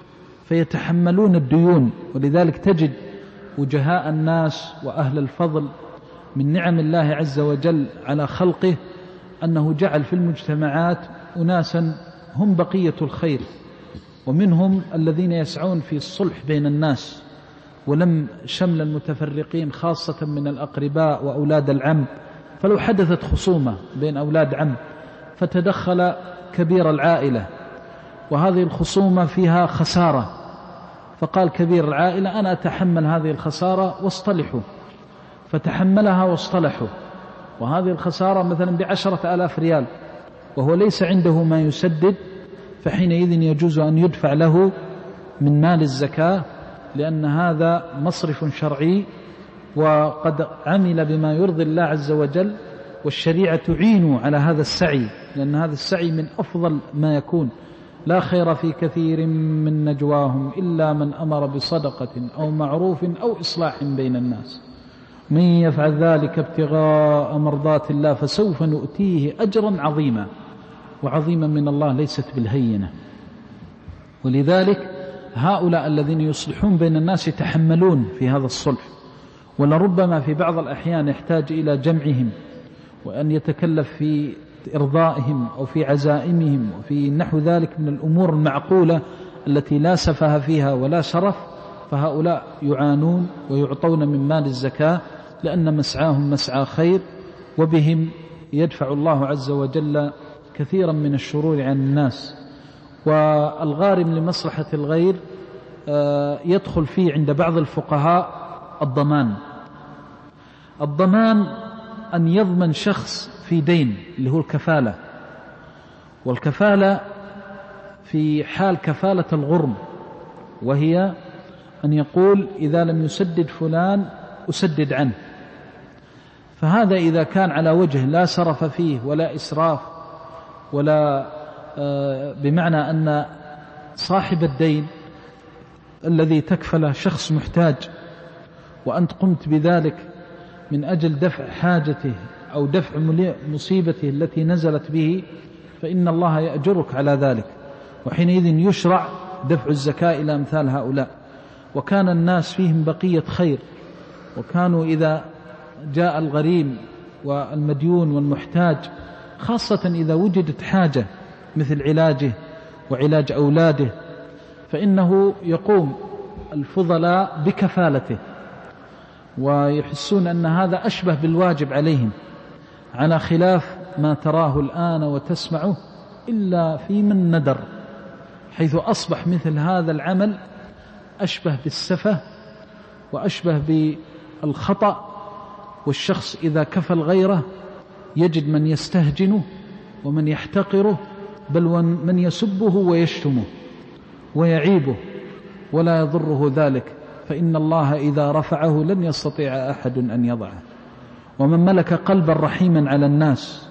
Speaker 2: فيتحملون الديون. ولذلك تجد وجهاء الناس وأهل الفضل من نعم الله عز وجل على خلقه أنه جعل في المجتمعات أناسا هم بقية الخير، ومنهم الذين يسعون في الصلح بين الناس، ولم شمل المتفرقين خاصة من الأقرباء وأولاد العم. فلو حدثت خصومة بين أولاد عم فتدخل كبير العائلة وهذه الخصومة فيها خسارة، فقال كبير العائلة: أنا أتحمل هذه الخسارة واصطلحوا، فتحملها واصطلحوا، وهذه الخسارة مثلا بعشرة آلاف ريال وهو ليس عنده ما يسدد، فحينئذ يجوز أن يدفع له من مال الزكاة، لأن هذا مصرف شرعي وقد عمل بما يرضي الله عز وجل، والشريعة تعين على هذا السعي، لأن هذا السعي من أفضل ما يكون. لا خير في كثير من نجواهم إلا من أمر بصدقة أو معروف أو إصلاح بين الناس، من يفعل ذلك ابتغاء مرضات الله فسوف نؤتيه أجرا عظيما. وعظيما من الله ليست بالهينة. ولذلك هؤلاء الذين يصلحون بين الناس يتحملون في هذا الصلح، ولربما في بعض الأحيان يحتاج إلى جمعهم وأن يتكلف في إرضائهم أو في عزائمهم وفي نحو ذلك من الأمور المعقولة التي لا سفه فيها ولا شرف، فهؤلاء يعانون ويعطون من مال الزكاة لأن مسعاهم مسعى خير، وبهم يدفع الله عز وجل كثيرا من الشرور عن الناس. والغارم لمصلحة الغير يدخل فيه عند بعض الفقهاء الضمان. الضمان أن يضمن شخص في دين اللي هو الكفالة، والكفالة في حال كفالة الغرم، وهي أن يقول: إذا لم يسدد فلان أسدد عنه. فهذا إذا كان على وجه لا سرف فيه ولا إسراف، ولا بمعنى أن صاحب الدين الذي تكفله شخص محتاج وأنت قمت بذلك من أجل دفع حاجته أو دفع مصيبته التي نزلت به، فإن الله يأجرك على ذلك، وحينئذ يشرع دفع الزكاة إلى أمثال هؤلاء. وكان الناس فيهم بقية خير، وكانوا إذا جاء الغريم والمديون والمحتاج، خاصة إذا وجدت حاجة مثل علاجه وعلاج أولاده، فإنه يقوم الفضلاء بكفالته، ويحسون أن هذا أشبه بالواجب عليهم، على خلاف ما تراه الآن وتسمعه إلا في من ندر، حيث أصبح مثل هذا العمل أشبه بالسفة وأشبه بالخطأ. والشخص إذا كفل غيره يجد من يستهجنه ومن يحتقره، بل ومن يسبه ويشتمه ويعيبه، ولا يضره ذلك، فإن الله إذا رفعه لن يستطيع أحد أن يضعه. ومن ملك قلبا رحيما على الناس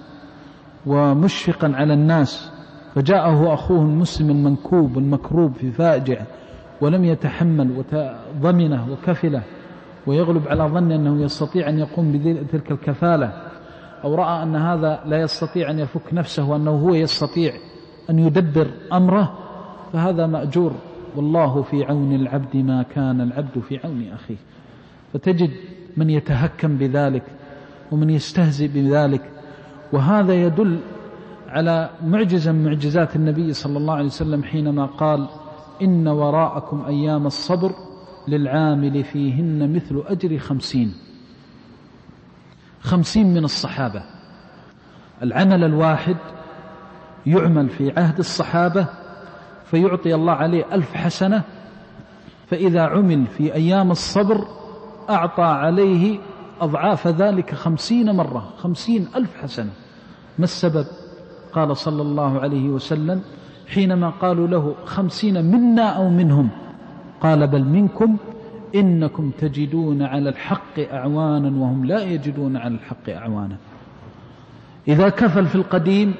Speaker 2: ومشفقا على الناس، فجاءه أخوه المسلم المنكوب المكروب في فاجعة ولم يتحمل وضمنه وكفله ويغلب على ظن أنه يستطيع أن يقوم بتلك الكفالة، أو رأى أن هذا لا يستطيع أن يفك نفسه وأنه هو يستطيع أن يدبر أمره، فهذا مأجور. والله في عون العبد ما كان العبد في عون أخيه. فتجد من يتهكم بذلك ومن يستهزئ بذلك، وهذا يدل على معجزة من معجزات النبي صلى الله عليه وسلم حينما قال: إن وراءكم أيام الصبر للعامل فيهن مثل أجر خمسين خمسين من الصحابة. العمل الواحد يعمل في عهد الصحابة فيعطي الله عليه ألف حسنة، فإذا عمل في أيام الصبر أعطى عليه أضعاف ذلك خمسين مرة، خمسين ألف حسنة. ما السبب؟ قال صلى الله عليه وسلم حينما قالوا له: خمسين منا أو منهم؟ قال: بل منكم، إنكم تجدون على الحق أعوانا وهم لا يجدون على الحق أعوانا. إذا كفل في القديم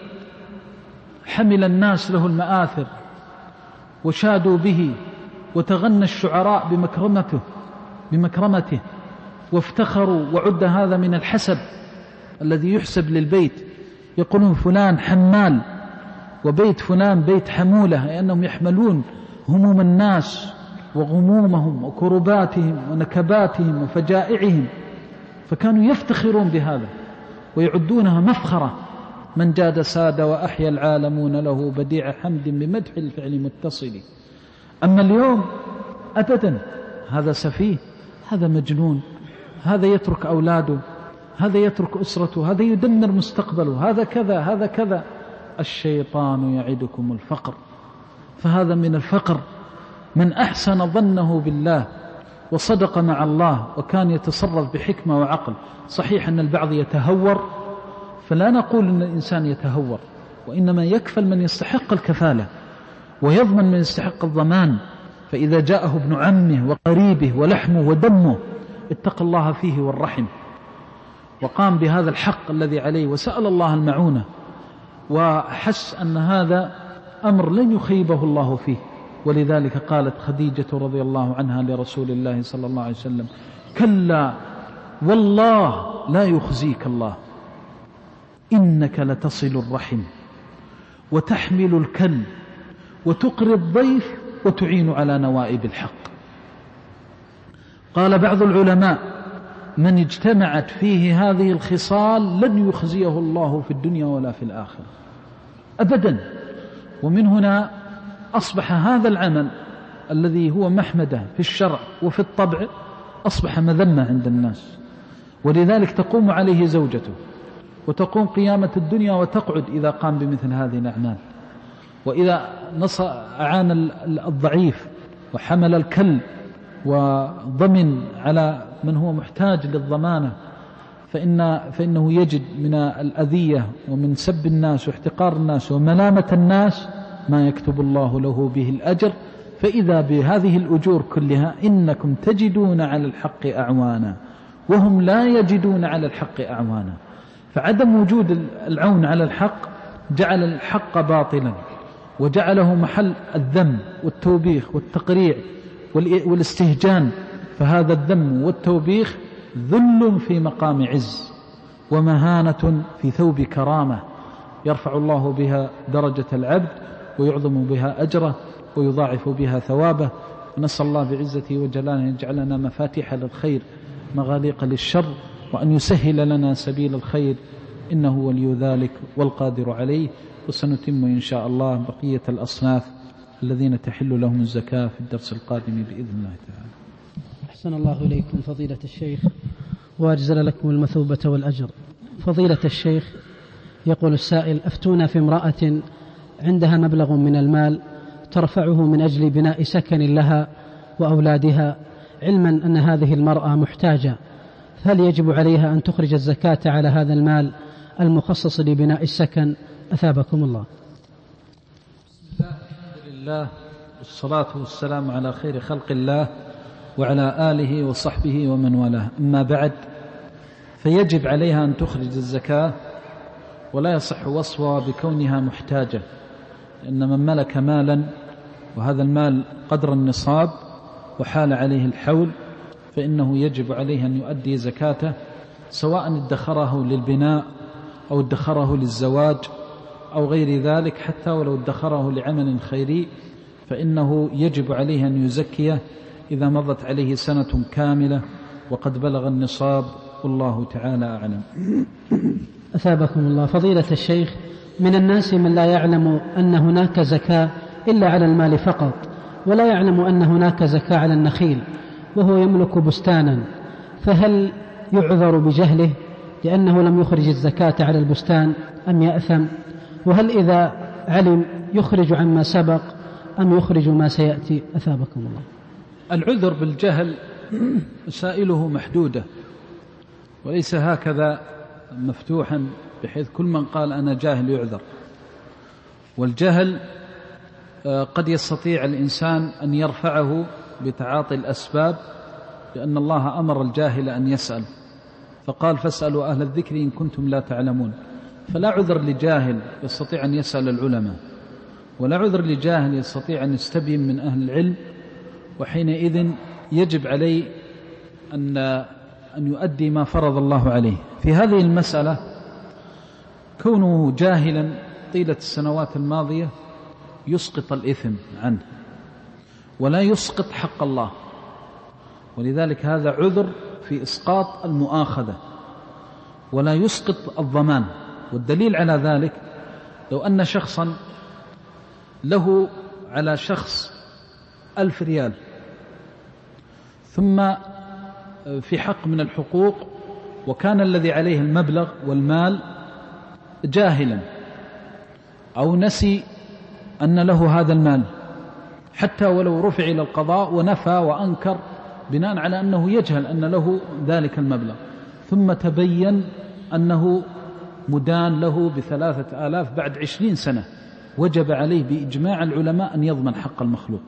Speaker 2: حمل الناس له المآثر وشادوا به، وتغنى الشعراء بمكرمته بمكرمته وافتخروا، وعد هذا من الحسب الذي يحسب للبيت. يقولون فلان حمال، وبيت فلان بيت حمولة، لأنهم يحملون هموم الناس وغمومهم وكرباتهم ونكباتهم وفجائعهم، فكانوا يفتخرون بهذا ويعدونها مفخرة. من جاد ساد وأحيا العالمون له بديع حمد بمدح الفعل متصل. أما اليوم أبدا، هذا سفيه، هذا مجنون، هذا يترك أولاده، هذا يترك أسرته، هذا يدمر مستقبله، هذا كذا هذا كذا. الشيطان يعدكم الفقر، فهذا من الفقر. من أحسن ظنه بالله وصدق مع الله وكان يتصرف بحكمة وعقل. صحيح أن البعض يتهور، فلا نقول أن الإنسان يتهور، وإنما يكفل من يستحق الكفالة ويضمن من يستحق الضمان. فإذا جاءه ابن عمه وقريبه ولحمه ودمه اتقى الله فيه والرحم، وقام بهذا الحق الذي عليه وسأل الله المعونة، وحس أن هذا أمر لن يخيبه الله فيه. ولذلك قالت خديجة رضي الله عنها لرسول الله صلى الله عليه وسلم: كلا والله لا يخزيك الله، إنك لتصل الرحم وتحمل الكل وتقري الضيف وتعين على نوائب الحق. قال بعض العلماء: من اجتمعت فيه هذه الخصال لن يخزيه الله في الدنيا ولا في الآخرة أبدا. ومن هنا أصبح هذا العمل الذي هو محمدة في الشرع وفي الطبع أصبح مذمة عند الناس، ولذلك تقوم عليه زوجته وتقوم قيامة الدنيا وتقعد إذا قام بمثل هذه الأعمال. وإذا نص أعان الضعيف وحمل الكل وضمن على من هو محتاج للضمانة، فإن فإنه يجد من الأذية ومن سب الناس واحتقار الناس وملامة الناس ما يكتب الله له به الأجر. فإذا بهذه الأجور كلها إنكم تجدون على الحق أعوانا وهم لا يجدون على الحق أعوانا. فعدم وجود العون على الحق جعل الحق باطلا وجعله محل الذم والتوبيخ والتقريع والاستهجان. فهذا الذم والتوبيخ ذل في مقام عز ومهانة في ثوب كرامة، يرفع الله بها درجة العبد ويعظم بها أجره ويضاعف بها ثوابه. ونسأل الله بعزته وجلاله أن يجعلنا مفاتيح للخير مغاليق للشر، وأن يسهل لنا سبيل الخير، إنه ولي ذلك والقادر عليه. وسنتم إن شاء الله بقية الأصناف الذين تحل لهم الزكاة في الدرس القادم بإذن الله تعالى.
Speaker 3: أحسن الله إليكم فضيلة الشيخ وأجزل لكم المثوبة والأجر. فضيلة الشيخ، يقول السائل: أفتونا في امرأة عندها مبلغ من المال ترفعه من أجل بناء سكن لها وأولادها، علما أن هذه المرأة محتاجة، هل يجب عليها أن تخرج الزكاة على هذا المال المخصص لبناء السكن؟ أثابكم الله.
Speaker 2: الحمد لله والصلاة والسلام على خير خلق الله وعلى آله وصحبه ومن والاه. أما بعد، فيجب عليها أن تخرج الزكاة، ولا يصح وصفها بكونها محتاجة، لأن من ملك مالا وهذا المال قدر النصاب وحال عليه الحول، فإنه يجب عليه أن يؤدي زكاته، سواء ادخره للبناء أو ادخره للزواج أو غير ذلك، حتى ولو ادخره لعمل خيري فإنه يجب عليه أن يزكيه إذا مضت عليه سنة كاملة وقد بلغ النصاب، والله تعالى أعلم.
Speaker 3: أثابكم الله. فضيلة الشيخ، من الناس من لا يعلم أن هناك زكاة إلا على المال فقط، ولا يعلم أن هناك زكاة على النخيل، وهو يملك بستانا، فهل يعذر بجهله لأنه لم يخرج الزكاة على البستان أم يأثم؟ وهل إذا علم يخرج عما سبق أم يخرج ما سيأتي؟ أثابكم الله.
Speaker 2: العذر بالجهل مسائله محدودة، وليس هكذا مفتوحا بحيث كل من قال أنا جاهل يعذر. والجهل قد يستطيع الإنسان أن يرفعه بتعاطي الأسباب، لأن الله أمر الجاهل أن يسأل، فقال فاسألوا أهل الذكر إن كنتم لا تعلمون. فلا عذر لجاهل يستطيع أن يسأل العلماء، ولا عذر لجاهل يستطيع أن يستبين من أهل العلم، وحينئذ يجب عليه أن أن يؤدي ما فرض الله عليه. في هذه المسألة كونه جاهلا طيلة السنوات الماضية يسقط الإثم عنه ولا يسقط حق الله، ولذلك هذا عذر في إسقاط المؤاخذة ولا يسقط الضمان. والدليل على ذلك لو أن شخصا له على شخص ألف ريال، ثم في حق من الحقوق وكان الذي عليه المبلغ والمال جاهلا أو نسي أن له هذا المال، حتى ولو رفع إلى القضاء ونفى وأنكر بناء على أنه يجهل أن له ذلك المبلغ، ثم تبين أنه مدان له بثلاثة آلاف بعد عشرين سنة، وجب عليه بإجماع العلماء أن يضمن حق المخلوق،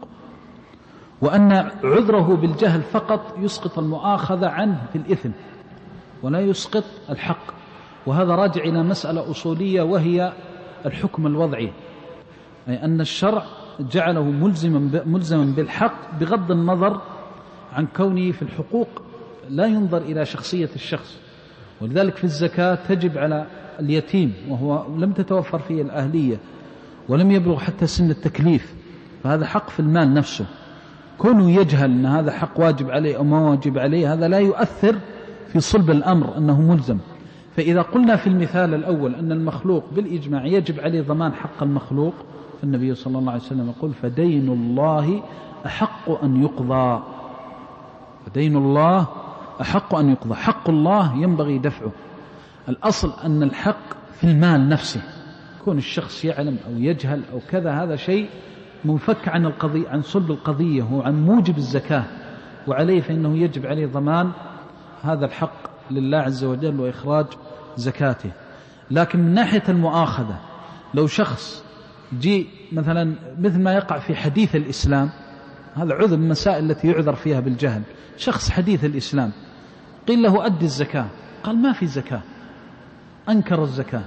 Speaker 2: وأن عذره بالجهل فقط يسقط المؤاخذة عنه في الإثم ولا يسقط الحق. وهذا راجع إلى مسألة أصولية، وهي الحكم الوضعي، أي أن الشرع جعله ملزما ملزما بالحق بغض النظر عن كونه في الحقوق لا ينظر إلى شخصية الشخص. ولذلك في الزكاة تجب على اليتيم وهو لم تتوفر فيه الأهلية ولم يبلغ حتى سن التكليف، فهذا حق في المال نفسه. كونه يجهل أن هذا حق واجب عليه أو ما واجب عليه، هذا لا يؤثر في صلب الأمر أنه ملزم. فإذا قلنا في المثال الأول أن المخلوق بالإجماع يجب عليه ضمان حق المخلوق، فالنبي صلى الله عليه وسلم يقول فدين الله أحق أن يقضى، فدين الله أحق أن يقضى، حق الله ينبغي دفعه. الأصل أن الحق في المال نفسه، كون الشخص يعلم أو يجهل أو كذا هذا شيء منفك عن القضية، عن صلب القضية وعن موجب الزكاة، وعليه فإنه يجب عليه ضمان هذا الحق لله عز وجل وإخراج زكاته. لكن من ناحية المؤاخذة، لو شخص جي مثلا مثل ما يقع في حديث الإسلام، هذا عذر من المسائل التي يعذر فيها بالجهل، شخص حديث الإسلام قيل له أدي الزكاة، قال ما في زكاة، أنكر الزكاة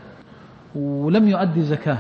Speaker 2: ولم يؤدي زكاة،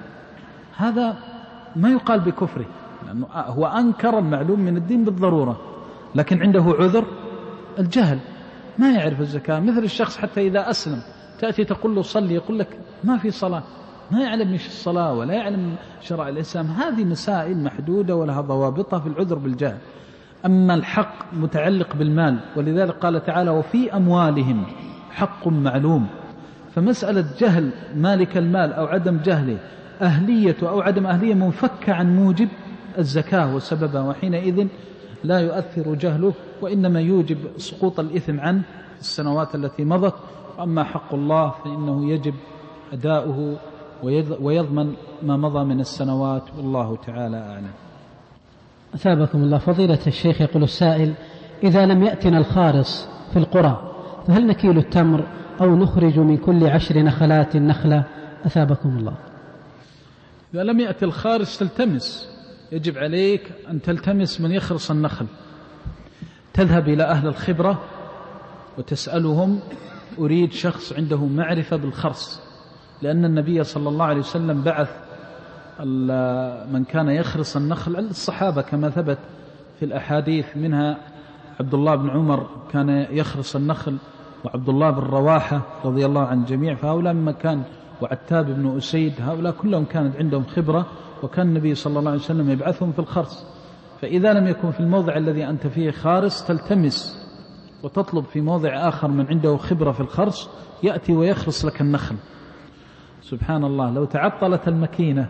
Speaker 2: هذا ما يقال بكفره، لأنه هو أنكر المعلوم من الدين بالضرورة، لكن عنده عذر الجهل، ما يعرف الزكاة. مثل الشخص حتى إذا أسلم تأتي تقول له صلي، يقول لك ما في صلاة، ما يعلم إيش الصلاة ولا يعلم شرع الإسلام. هذه مسائل محدودة ولها ضوابطها في العذر بالجهل. أما الحق متعلق بالمال، ولذلك قال تعالى وفي أموالهم حق معلوم، فمسألة جهل مالك المال أو عدم جهله، أهلية أو عدم أهلية، منفكة عن موجب الزكاة وسببها، وحينئذ لا يؤثر جهله، وإنما يوجب سقوط الإثم عنه في السنوات التي مضت. وأما حق الله فإنه يجب أداؤه ويضمن ما مضى من السنوات، والله تعالى أعلم.
Speaker 3: أثابكم الله. فضيلة الشيخ، يقول السائل إذا لم يأتنا الخارص في القرى فهل نكيل التمر أو نخرج من كل عشر نخلات نخلة؟ أثابكم الله.
Speaker 2: إذا لم يأتي الخارص تلتمس، يجب عليك أن تلتمس من يخرص النخل، تذهب إلى أهل الخبرة وتسألهم أريد شخص عنده معرفة بالخرص، لأن النبي صلى الله عليه وسلم بعث من كان يخرص النخل الصحابة كما ثبت في الأحاديث، منها عبد الله بن عمر كان يخرص النخل، وعبد الله بن رواحة رضي الله عن الجميع، فهؤلاء مما كان، وعتاب بن أسيد، هؤلاء كلهم كانت عندهم خبرة، وكان النبي صلى الله عليه وسلم يبعثهم في الخرص. فإذا لم يكن في الموضع الذي أنت فيه خارص تلتمس وتطلب في موضع آخر من عنده خبرة في الخرص، يأتي ويخرص لك النخل. سبحان الله، لو تعطلت المكينة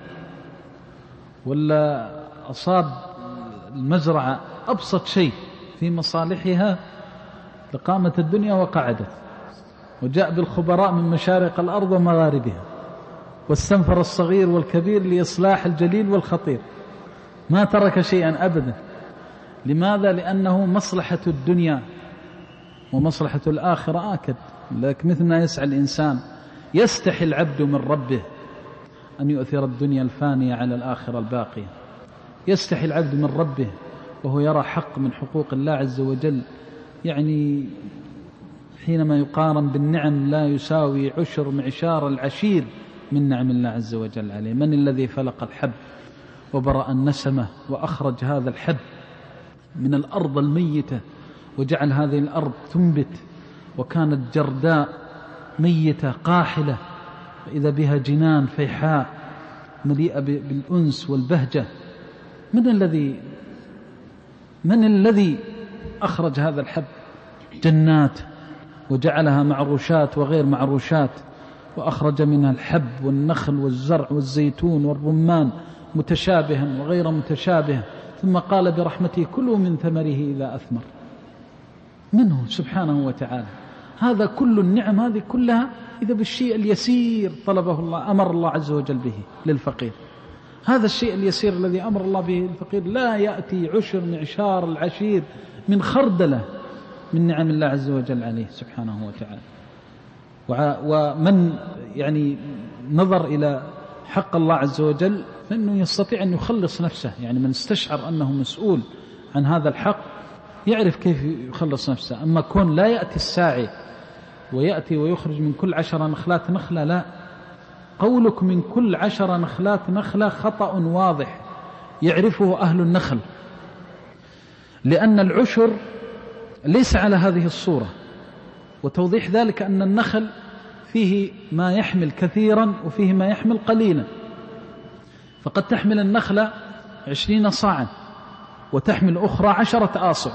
Speaker 2: ولا أصاب المزرعة أبسط شيء في مصالحها لقامت الدنيا وقعدت، وجاء بالخبراء من مشارق الأرض ومغاربها، واستنفر الصغير والكبير لإصلاح الجليل والخطير، ما ترك شيئا أبدا. لماذا؟ لأنه مصلحة الدنيا ومصلحة الآخرة آكد. لكن مثل ما يسعى الإنسان، يستحي العبد من ربه أن يؤثر الدنيا الفانية على الآخرة الباقية. يستحي العبد من ربه وهو يرى حق من حقوق الله عز وجل، يعني حينما يقارن بالنعم لا يساوي عشر معشار العشير من نعم الله عز وجل عليه. من الذي فلق الحب وبرأ النسمة وأخرج هذا الحب من الأرض الميتة وجعل هذه الأرض تنبت، وكانت جرداء ميتة قاحلة، فإذا بها جنان فيحاء مليئة بالأنس والبهجة. من الذي من الذي أخرج هذا الحب؟ جنات وجعلها معروشات وغير معروشات، وأخرج منها الحب والنخل والزرع والزيتون والرمان متشابها وغير متشابه، ثم قال برحمته كلوا من ثمره إذا أثمر. منه سبحانه وتعالى. هذا كل النعم هذه كلها إذا بالشيء اليسير طلبه الله، أمر الله عز وجل به للفقير. هذا الشيء اليسير الذي أمر الله به للفقير لا يأتي عشر معشار العشير من خردلة من نعم الله عز وجل عليه سبحانه وتعالى. ومن يعني نظر إلى حق الله عز وجل فإنه يستطيع أن يخلص نفسه. يعني من استشعر أنه مسؤول عن هذا الحق يعرف كيف يخلص نفسه. أما كون لا يأتي الساعي ويأتي ويخرج من كل عشر نخلات نخلة، لا، قولك من كل عشر نخلات نخلة خطأ واضح يعرفه أهل النخل، لأن العشر ليس على هذه الصورة. وتوضيح ذلك أن النخل فيه ما يحمل كثيرا وفيه ما يحمل قليلا، فقد تحمل النخلة عشرين صاعا وتحمل أخرى عشرة آصع.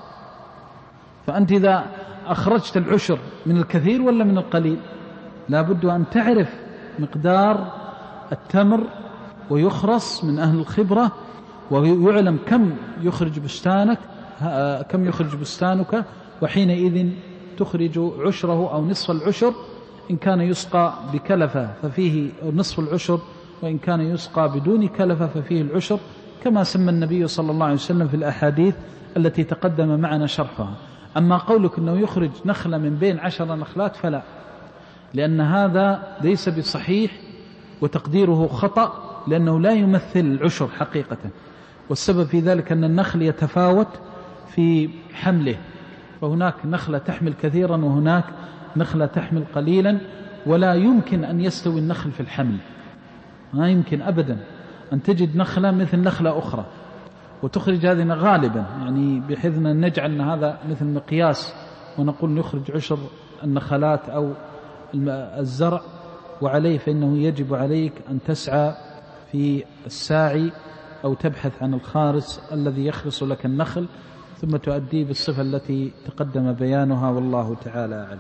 Speaker 2: فأنت إذا أخرجت العشر من الكثير ولا من القليل، لا بد أن تعرف مقدار التمر ويخرص من أهل الخبرة، ويعلم كم يخرج بستانك كم يخرج بستانك وحينئذ تخرج عشره أو نصف العشر. إن كان يسقى بكلفة ففيه نصف العشر، وإن كان يسقى بدون كلفة ففيه العشر، كما سمى النبي صلى الله عليه وسلم في الأحاديث التي تقدم معنا شرحها. أما قولك أنه يخرج نخلة من بين عشر نخلات فلا، لأن هذا ليس بصحيح وتقديره خطأ، لأنه لا يمثل العشر حقيقة. والسبب في ذلك أن النخل يتفاوت في حمله، فهناك نخلة تحمل كثيرا وهناك نخلة تحمل قليلا، ولا يمكن أن يستوي النخل في الحمل. ما يمكن أبدا أن تجد نخلة مثل نخلة أخرى وتخرج هذه غالبا، يعني بحيث أن نجعل أن هذا مثل مقياس ونقول نخرج عشر النخلات أو الزرع. وعليه فإنه يجب عليك أن تسعى في الساعي أو تبحث عن الخارص الذي يخرص لك النخل، ثم تؤديه بالصفة التي تقدم بيانها، والله تعالى أعلم.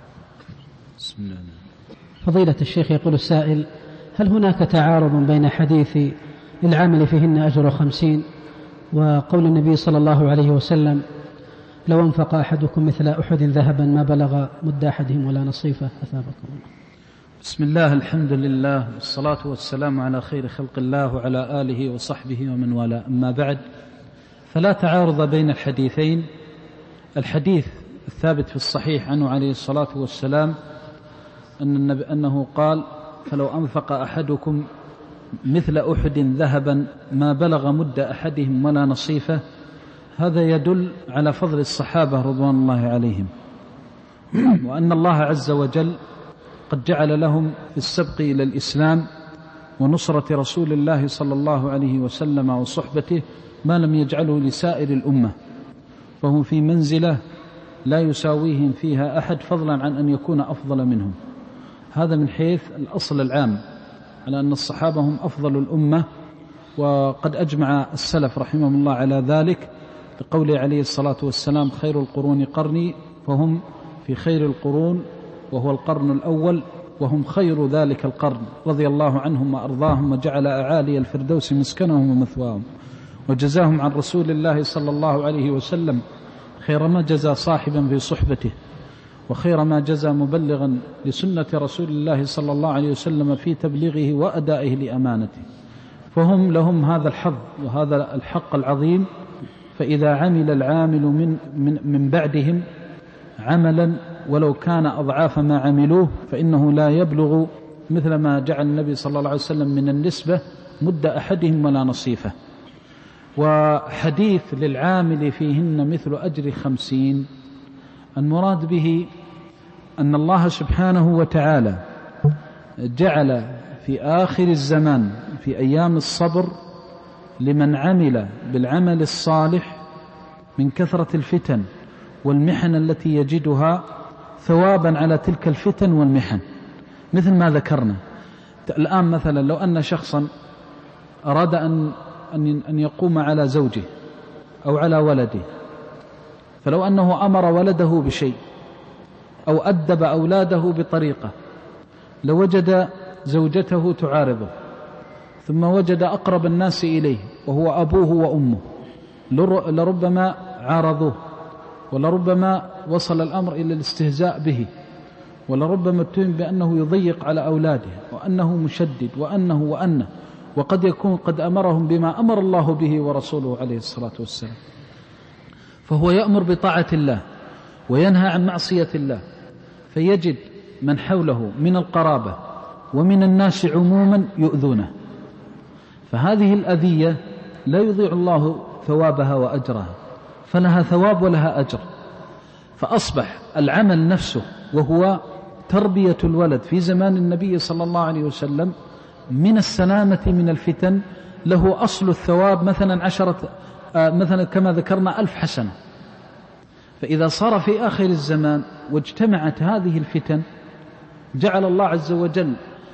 Speaker 2: بسم الله.
Speaker 3: فضيلة الشيخ، يقول السائل: هل هناك تعارض بين حديث للعامل فيهن أجر خمسين وقول النبي صلى الله عليه وسلم: لو انفق أحدكم مثل أحد ذهبا ما بلغ مد أحدهم ولا نصيفه؟ أثابكم الله.
Speaker 2: بسم الله، الحمد لله، والصلاة والسلام على خير خلق الله وعلى آله وصحبه ومن والاه. أما بعد، فلا تعارض بين الحديثين. الحديث الثابت في الصحيح عنه عليه الصلاة والسلام أن النبي أنه قال: فلو أنفق أحدكم مثل أحد ذهبا ما بلغ مد أحدهم ولا نصيفه. هذا يدل على فضل الصحابة رضوان الله عليهم، وأن الله عز وجل قد جعل لهم في السبق إلى الإسلام ونصرة رسول الله صلى الله عليه وسلم وصحبته ما لم يجعله لسائر الأمة، فهم في منزلة لا يساويهم فيها أحد، فضلا عن أن يكون أفضل منهم. هذا من حيث الأصل العام على أن الصحابة هم أفضل الأمة، وقد أجمع السلف رحمهم الله على ذلك لقوله عليه الصلاة والسلام: خير القرون قرني، فهم في خير القرون وهو القرن الأول، وهم خير ذلك القرن، رضي الله عنهم وأرضاهم، وجعل أعالي الفردوس مسكنهم ومثواهم، وجزاهم عن رسول الله صلى الله عليه وسلم خير ما جزى صاحبا في صحبته، وخير ما جزى مبلغا لسنة رسول الله صلى الله عليه وسلم في تبليغه وأدائه لأمانته. فهم لهم هذا الحظ وهذا الحق العظيم. فإذا عمل العامل من, من, من بعدهم عملا ولو كان أضعاف ما عملوه فإنه لا يبلغ مثل ما جعل النبي صلى الله عليه وسلم من النسبة مد أحدهم ولا نصيفه. وحديث للعامل فيهن مثل أجر خمسين، المراد به أن الله سبحانه وتعالى جعل في آخر الزمان في أيام الصبر لمن عمل بالعمل الصالح من كثرة الفتن والمحن التي يجدها ثوابا على تلك الفتن والمحن، مثل ما ذكرنا الآن. مثلا لو أن شخصا أراد أن أن يقوم على زوجه أو على ولده، فلو أنه أمر ولده بشيء أو أدب أولاده بطريقة، لوجد زوجته تعارضه، ثم وجد أقرب الناس إليه وهو أبوه وأمه، لربما عارضوه، ولربما وصل الأمر إلى الاستهزاء به، ولربما اتهم بأنه يضيق على أولاده وأنه مشدد وأنه وأنه، وقد يكون قد أمرهم بما أمر الله به ورسوله عليه الصلاة والسلام. فهو يأمر بطاعة الله وينهى عن معصية الله، فيجد من حوله من القرابة ومن الناس عموما يؤذونه، فهذه الأذية لا يضيع الله ثوابها وأجرها، فلها ثواب ولها أجر. فأصبح العمل نفسه وهو تربية الولد في زمان النبي صلى الله عليه وسلم من السلامة من الفتن له أصل الثواب مثلا عشرة مثلا كما ذكرنا ألف حسنة. فإذا صار في آخر الزمان واجتمعت هذه الفتن جعل الله عز وجل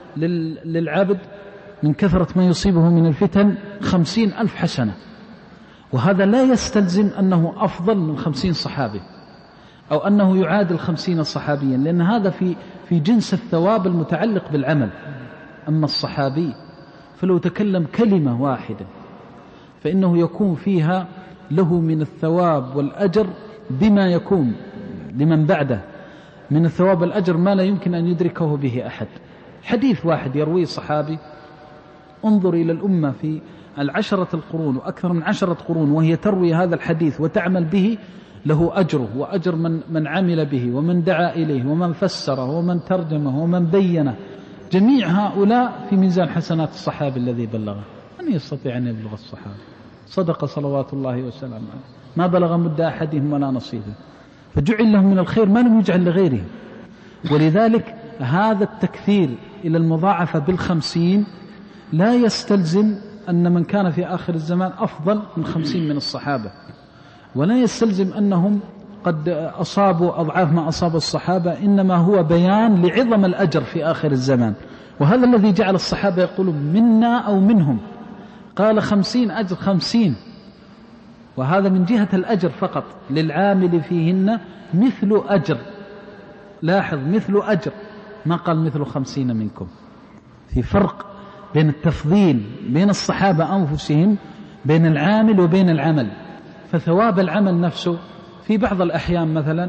Speaker 2: للعبد من كثرة ما يصيبه من الفتن خمسين ألف حسنة، وهذا لا يستلزم أنه أفضل من خمسين صحابي أو أنه يعادل خمسين صحابيا، لأن هذا في في جنس الثواب المتعلق بالعمل. أما الصحابي فلو تكلم كلمة واحدة فإنه يكون فيها له من الثواب والأجر بما يكون لمن بعده من الثواب والأجر ما لا يمكن أن يدركه به أحد. حديث واحد يرويه صحابي، انظر إلى الأمة في العشرة القرون وأكثر من عشرة قرون وهي تروي هذا الحديث وتعمل به، له أجره وأجر من, من عمل به ومن دعا إليه ومن فسره ومن ترجمه ومن بينه، جميع هؤلاء في ميزان حسنات الصحابي الذي بلغه. من يستطيع أن يبلغ الصحابة؟ صدق صلوات الله وسلامه عليه، ما بلغ مد أحدهم ولا نصيبه، فجعل لهم من الخير ما لم يجعل لغيرهم. ولذلك هذا التكثير إلى المضاعفة بالخمسين لا يستلزم أن من كان في آخر الزمان أفضل من خمسين من الصحابة، ولا يستلزم أنهم قد أصابوا أضعاف ما أصاب الصحابة، إنما هو بيان لعظم الأجر في آخر الزمان. وهذا الذي جعل الصحابة يقولون منا أو منهم، قال خمسين أجر خمسين، وهذا من جهة الأجر فقط، للعامل فيهن مثل أجر، لاحظ مثل أجر، ما قال مثل خمسين منكم. في فرق بين التفضيل بين الصحابة أنفسهم بين العامل وبين العمل. فثواب العمل نفسه في بعض الأحيان مثلا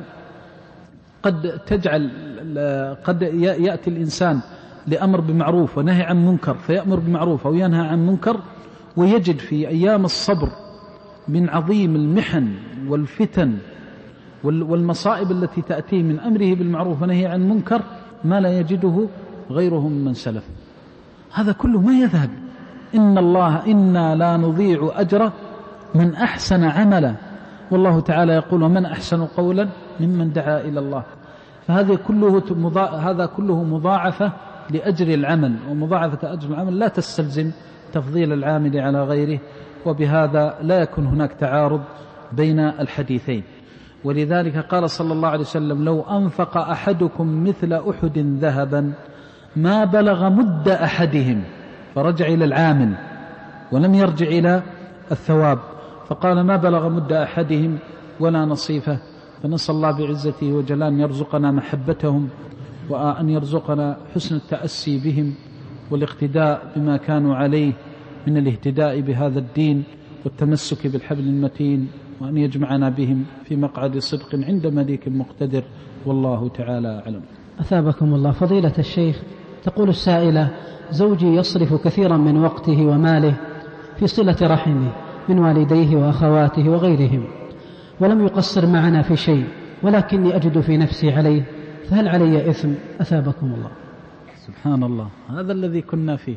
Speaker 2: قد تجعل قد يأتي الإنسان لأمر بمعروف ونهي عن منكر، فيأمر بمعروف أو ينهى عن منكر، ويجد في أيام الصبر من عظيم المحن والفتن والمصائب التي تأتيه من أمره بالمعروف ونهي عن منكر ما لا يجده غيرهم من سلف. هذا كله ما يذهب. إن الله إنا لا نضيع أجر من أحسن عملا، والله تعالى يقول ومن أحسن قولا ممن دعا إلى الله. فهذا كله هذا كله مضاعفة لأجر العمل ومضاعفة أجر العمل لا تستلزم تفضيل العامل على غيره، وبهذا لا يكون هناك تعارض بين الحديثين. ولذلك قال صلى الله عليه وسلم: لو أنفق أحدكم مثل أحد ذهبا ما بلغ مد أحدهم، فرجع إلى العامل ولم يرجع إلى الثواب، فقال: ما بلغ مد أحدهم ولا نصيفه. فنسأل الله بعزته وجلاله أن يرزقنا محبتهم، وأن يرزقنا حسن التأسي بهم والاقتداء بما كانوا عليه من الاهتداء بهذا الدين والتمسك بالحبل المتين، وأن يجمعنا بهم في مقعد صدق عند مليك مقتدر، والله تعالى أعلم.
Speaker 3: أثابكم الله. فضيلة الشيخ، تقول السائلة: زوجي يصرف كثيرا من وقته وماله في صلة رحمه من والديه وأخواته وغيرهم، ولم يقصر معنا في شيء، ولكني أجد في نفسي عليه، فهل علي إثم؟ أثابكم الله.
Speaker 2: سبحان الله، هذا الذي كنا فيه،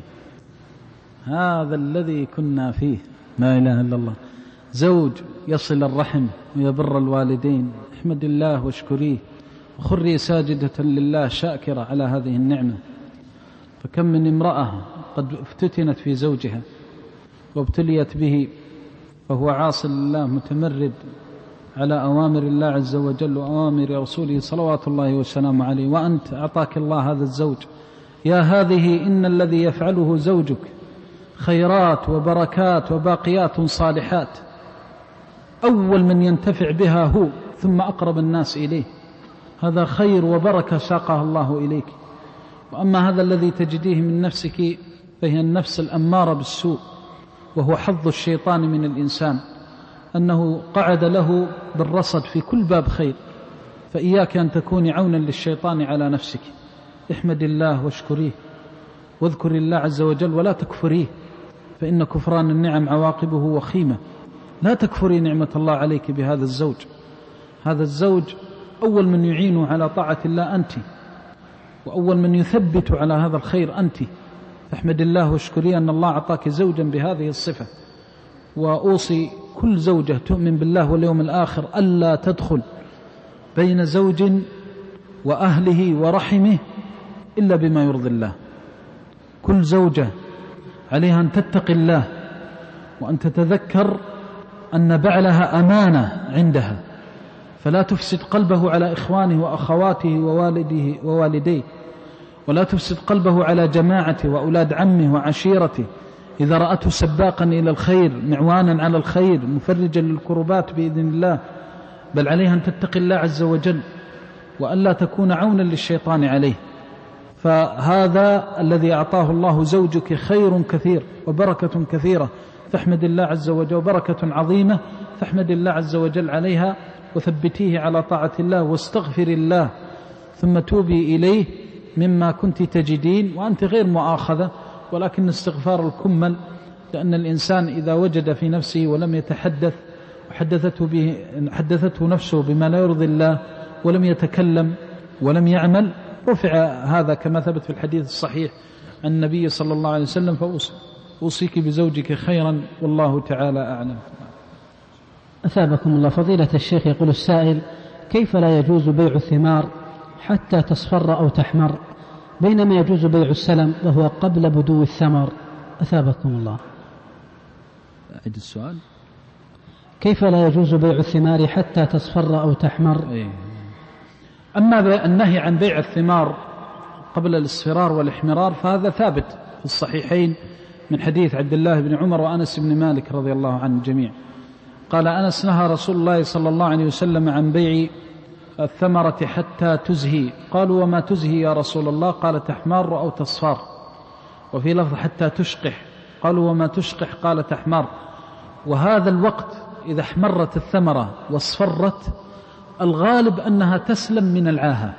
Speaker 2: هذا الذي كنا فيه، لا إله إلا الله. زوج يصل الرحم ويبر الوالدين، احمد الله واشكريه وخري ساجدة لله شاكرة على هذه النعمة. فكم من امرأة قد افتتنت في زوجها وابتليت به، فهو عاصي لله متمرد على أوامر الله عز وجل وأوامر رسوله صلوات الله وسلامه عليه، وأنت أعطاك الله هذا الزوج، يا هذه إن الذي يفعله زوجك خيرات وبركات وباقيات صالحات، أول من ينتفع بها هو، ثم أقرب الناس إليه، هذا خير وبركة ساقها الله إليك. وأما هذا الذي تجديه من نفسك فهي النفس الأمارة بالسوء، وهو حظ الشيطان من الإنسان، أنه قعد له بالرصد في كل باب خير، فإياك أن تكوني عونا للشيطان على نفسك. احمد الله واشكريه واذكر الله عز وجل ولا تكفريه، فإن كفران النعم عواقبه وخيمة. لا تكفري نعمة الله عليك بهذا الزوج، هذا الزوج أول من يعين على طاعة الله أنت، وأول من يثبت على هذا الخير أنت، فاحمد الله واشكري أن الله أعطاك زوجا بهذه الصفة. وأوصي كل زوجة تؤمن بالله واليوم الآخر ألا تدخل بين زوج وأهله ورحمه إلا بما يرضي الله. كل زوجة عليها أن تتقي الله، وأن تتذكر أن بعلها أمانة عندها، فلا تفسد قلبه على إخوانه وأخواته ووالده ووالديه، ولا تفسد قلبه على جماعته وأولاد عمه وعشيرته، إذا رأته سباقا إلى الخير معوانا على الخير مفرجا للكربات بإذن الله، بل عليها أن تتقي الله عز وجل وألا تكون عونا للشيطان عليه. فهذا الذي أعطاه الله زوجك خير كثير وبركة كثيرة، فاحمد الله عز وجل، وبركة عظيمة، فاحمد الله عز وجل عليها وثبتيه على طاعة الله، واستغفر الله ثم توبي إليه مما كنت تجدين وأنت غير مؤاخذة، ولكن استغفار الكمل، لأن الإنسان إذا وجد في نفسه ولم يتحدث وحدثته به حدثته نفسه بما لا يرضي الله ولم يتكلم ولم يعمل، رفع هذا كما ثبت في الحديث الصحيح عن النبي صلى الله عليه وسلم. فأوصيك بزوجك خيرا والله تعالى أعلم.
Speaker 3: أثابكم الله. فضيلة الشيخ، يقول السائل: كيف لا يجوز بيع الثمار حتى تصفر أو تحمر، بينما يجوز بيع السلم وهو قبل بدو الثمر؟ أثابكم الله.
Speaker 2: أعد السؤال.
Speaker 3: كيف لا يجوز بيع الثمار حتى تصفر أو تحمر؟
Speaker 2: إيه. أما النهي عن بيع الثمار قبل الاصفرار والإحمرار فهذا ثابت في الصحيحين من حديث عبد الله بن عمر وأنس بن مالك رضي الله عن الجميع. قال أنس: نهى رسول الله صلى الله عليه وسلم عن بيع الثمرة حتى تزهي. قالوا: وما تزهي يا رسول الله؟ قال: تحمار أو تصفار. وفي لفظ: حتى تشقح. قالوا: وما تشقح؟ قال: تحمر. وهذا الوقت إذا احمرت الثمرة واصفرت الغالب أنها تسلم من العاهة.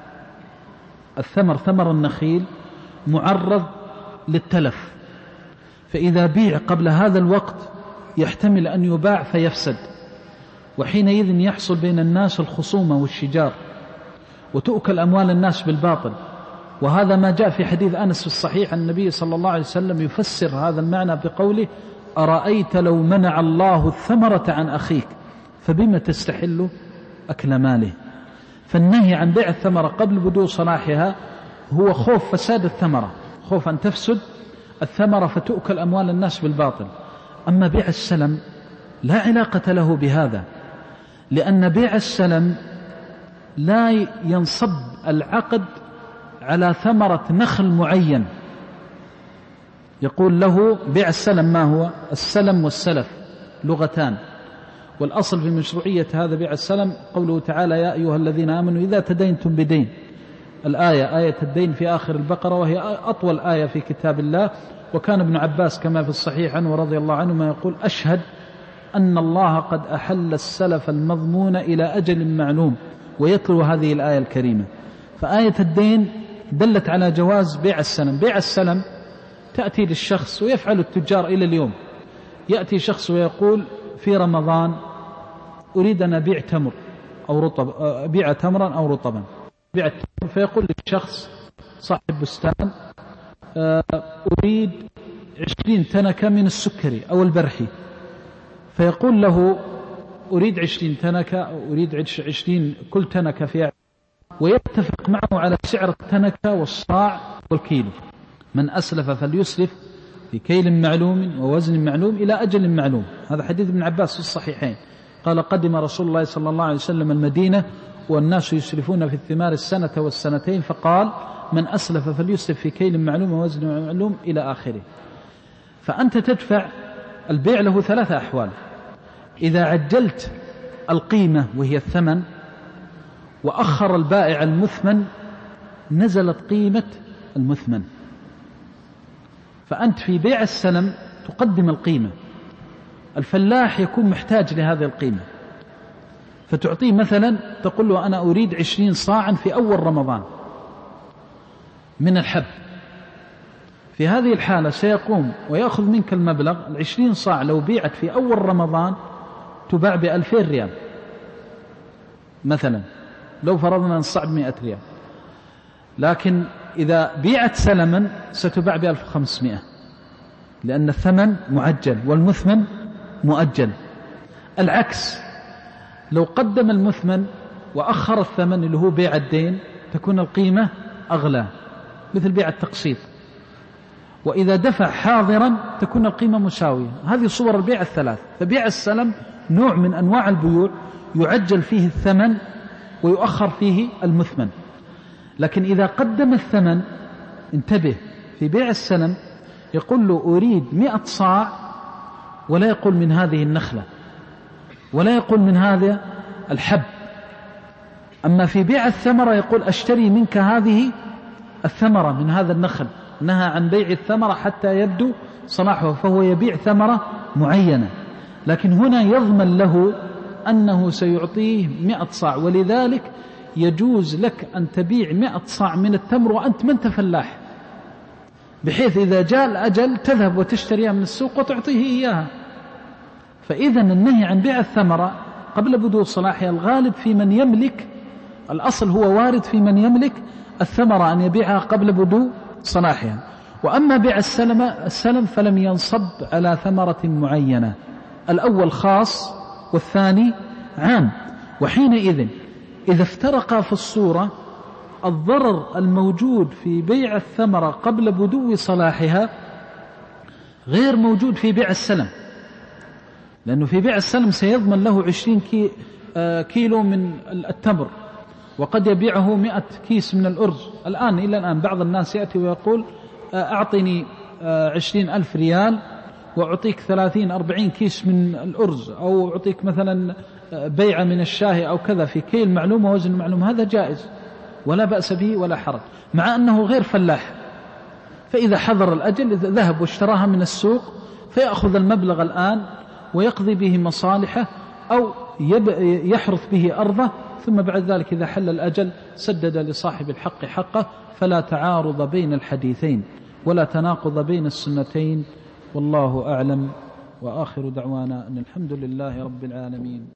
Speaker 2: الثمر ثمر النخيل معرض للتلف، فإذا بيع قبل هذا الوقت يحتمل أن يباع فيفسد، وحينئذ يحصل بين الناس الخصومة والشجار، وتؤكل أموال الناس بالباطل. وهذا ما جاء في حديث أنس في الصحيح عن النبي صلى الله عليه وسلم يفسر هذا المعنى بقوله: أرأيت لو منع الله الثمرة عن أخيك فبما تستحل أكل ماله. فالنهي عن بيع الثمرة قبل بدو صلاحها هو خوف فساد الثمرة، خوف أن تفسد الثمرة فتؤكل أموال الناس بالباطل. أما بيع السلم لا علاقة له بهذا، لأن بيع السلم لا ينصب العقد على ثمرة نخل معين. يقول له بيع السلم ما هو؟ السلم والسلف لغتان، والأصل في مشروعية هذا بيع السلم قوله تعالى يا أيها الذين آمنوا إذا تدينتم بدين، الآية آية الدين في آخر البقرة، وهي أطول آية في كتاب الله. وكان ابن عباس كما في الصحيح عنه رضي الله عنه ما يقول أشهد أن الله قد أحل السلف المضمون إلى أجل معلوم، ويتلو هذه الآية الكريمة. فآية الدين دلت على جواز بيع السلم. بيع السلم تأتي للشخص ويفعل التجار إلى اليوم، يأتي شخص ويقول في رمضان أريد أن أبيع تمر أو رطب، أبيع تمرا أو رطبا، بيع التمر. فيقول للشخص صاحب بستان أريد عشرين تنكة من السكري أو البرحي، فيقول له أريد عشرين تنكة أو أريد عشرين كل تنكة في، ويتفق معه على سعر التنكة والصاع والكيلو. من أسلف فليسلف في كيل معلوم ووزن معلوم إلى أجل معلوم. هذا حديث ابن عباس في الصحيحين. قال قدم رسول الله صلى الله عليه وسلم المدينة والناس يسلفون في الثمار السنة والسنتين، فقال من أسلف فليسلف في كيل معلوم ووزن معلوم إلى آخره. فأنت تدفع البيع له ثلاثة أحوال: إذا عجلت القيمة وهي الثمن وأخر البائع المثمن نزلت قيمة المثمن، فأنت في بيع السلم تقدم القيمة. الفلاح يكون محتاج لهذه القيمة، فتعطيه مثلا تقول له أنا أريد عشرين صاعا في أول رمضان من الحب. في هذه الحالة سيقوم ويأخذ منك المبلغ. العشرين صاع لو بيعت في أول رمضان تباع بألفين ريال مثلا، لو فرضنا الصاع بمئة ريال، لكن إذا بيعت سلما ستباع بألف وخمسمائة، لأن الثمن معجل والمثمن مؤجل. العكس، لو قدم المثمن وأخر الثمن اللي هو بيع الدين تكون القيمة أغلى، مثل بيع التقسيط. وإذا دفع حاضرا تكون القيمة مساوية. هذه صور البيع الثلاث. فبيع السلم نوع من أنواع البيوع يعجل فيه الثمن ويؤخر فيه المثمن. لكن إذا قدم الثمن، انتبه، في بيع السلم يقول له أريد مئة صاع، ولا يقول من هذه النخلة ولا يقول من هذا الحب. أما في بيع الثمرة يقول أشتري منك هذه الثمرة من هذا النخل. نهى عن بيع الثمرة حتى يبدو صلاحه، فهو يبيع ثمرة معينة، لكن هنا يضمن له أنه سيعطيه مئة صاع. ولذلك يجوز لك أن تبيع مئة صاع من التمر وأنت من تفلاح، بحيث إذا جاء الأجل تذهب وتشتريها من السوق وتعطيه إياها. فإذا النهي عن بيع الثمرة قبل بدو صلاحها الغالب في من يملك، الأصل هو وارد في من يملك الثمرة أن يبيعها قبل بدو صلاحها. وأما بيع السلم السلم فلم ينصب على ثمرة معينة، الأول خاص والثاني عام. وحينئذ إذا افترقا في الصورة الضرر الموجود في بيع الثمرة قبل بدو صلاحها غير موجود في بيع السلم، لأنه في بيع السلم سيضمن له عشرين كيلو من التمر، وقد يبيعه مئة كيس من الأرز. الآن إلى الآن بعض الناس يأتي ويقول أعطني عشرين ألف ريال وأعطيك ثلاثين أربعين كيس من الأرز، أو أعطيك مثلا بيعة من الشاهي أو كذا في كيل معلوم ووزن معلوم. هذا جائز ولا بأس به ولا حرج، مع أنه غير فلاح. فإذا حضر الأجل ذهب واشتراها من السوق فيأخذ المبلغ الآن ويقضي به مصالحه، أو يحرث به أرضه، ثم بعد ذلك إذا حل الأجل سدد لصاحب الحق حقه. فلا تعارض بين الحديثين ولا تناقض بين السنتين، والله أعلم. وآخر دعوانا أن الحمد لله رب العالمين.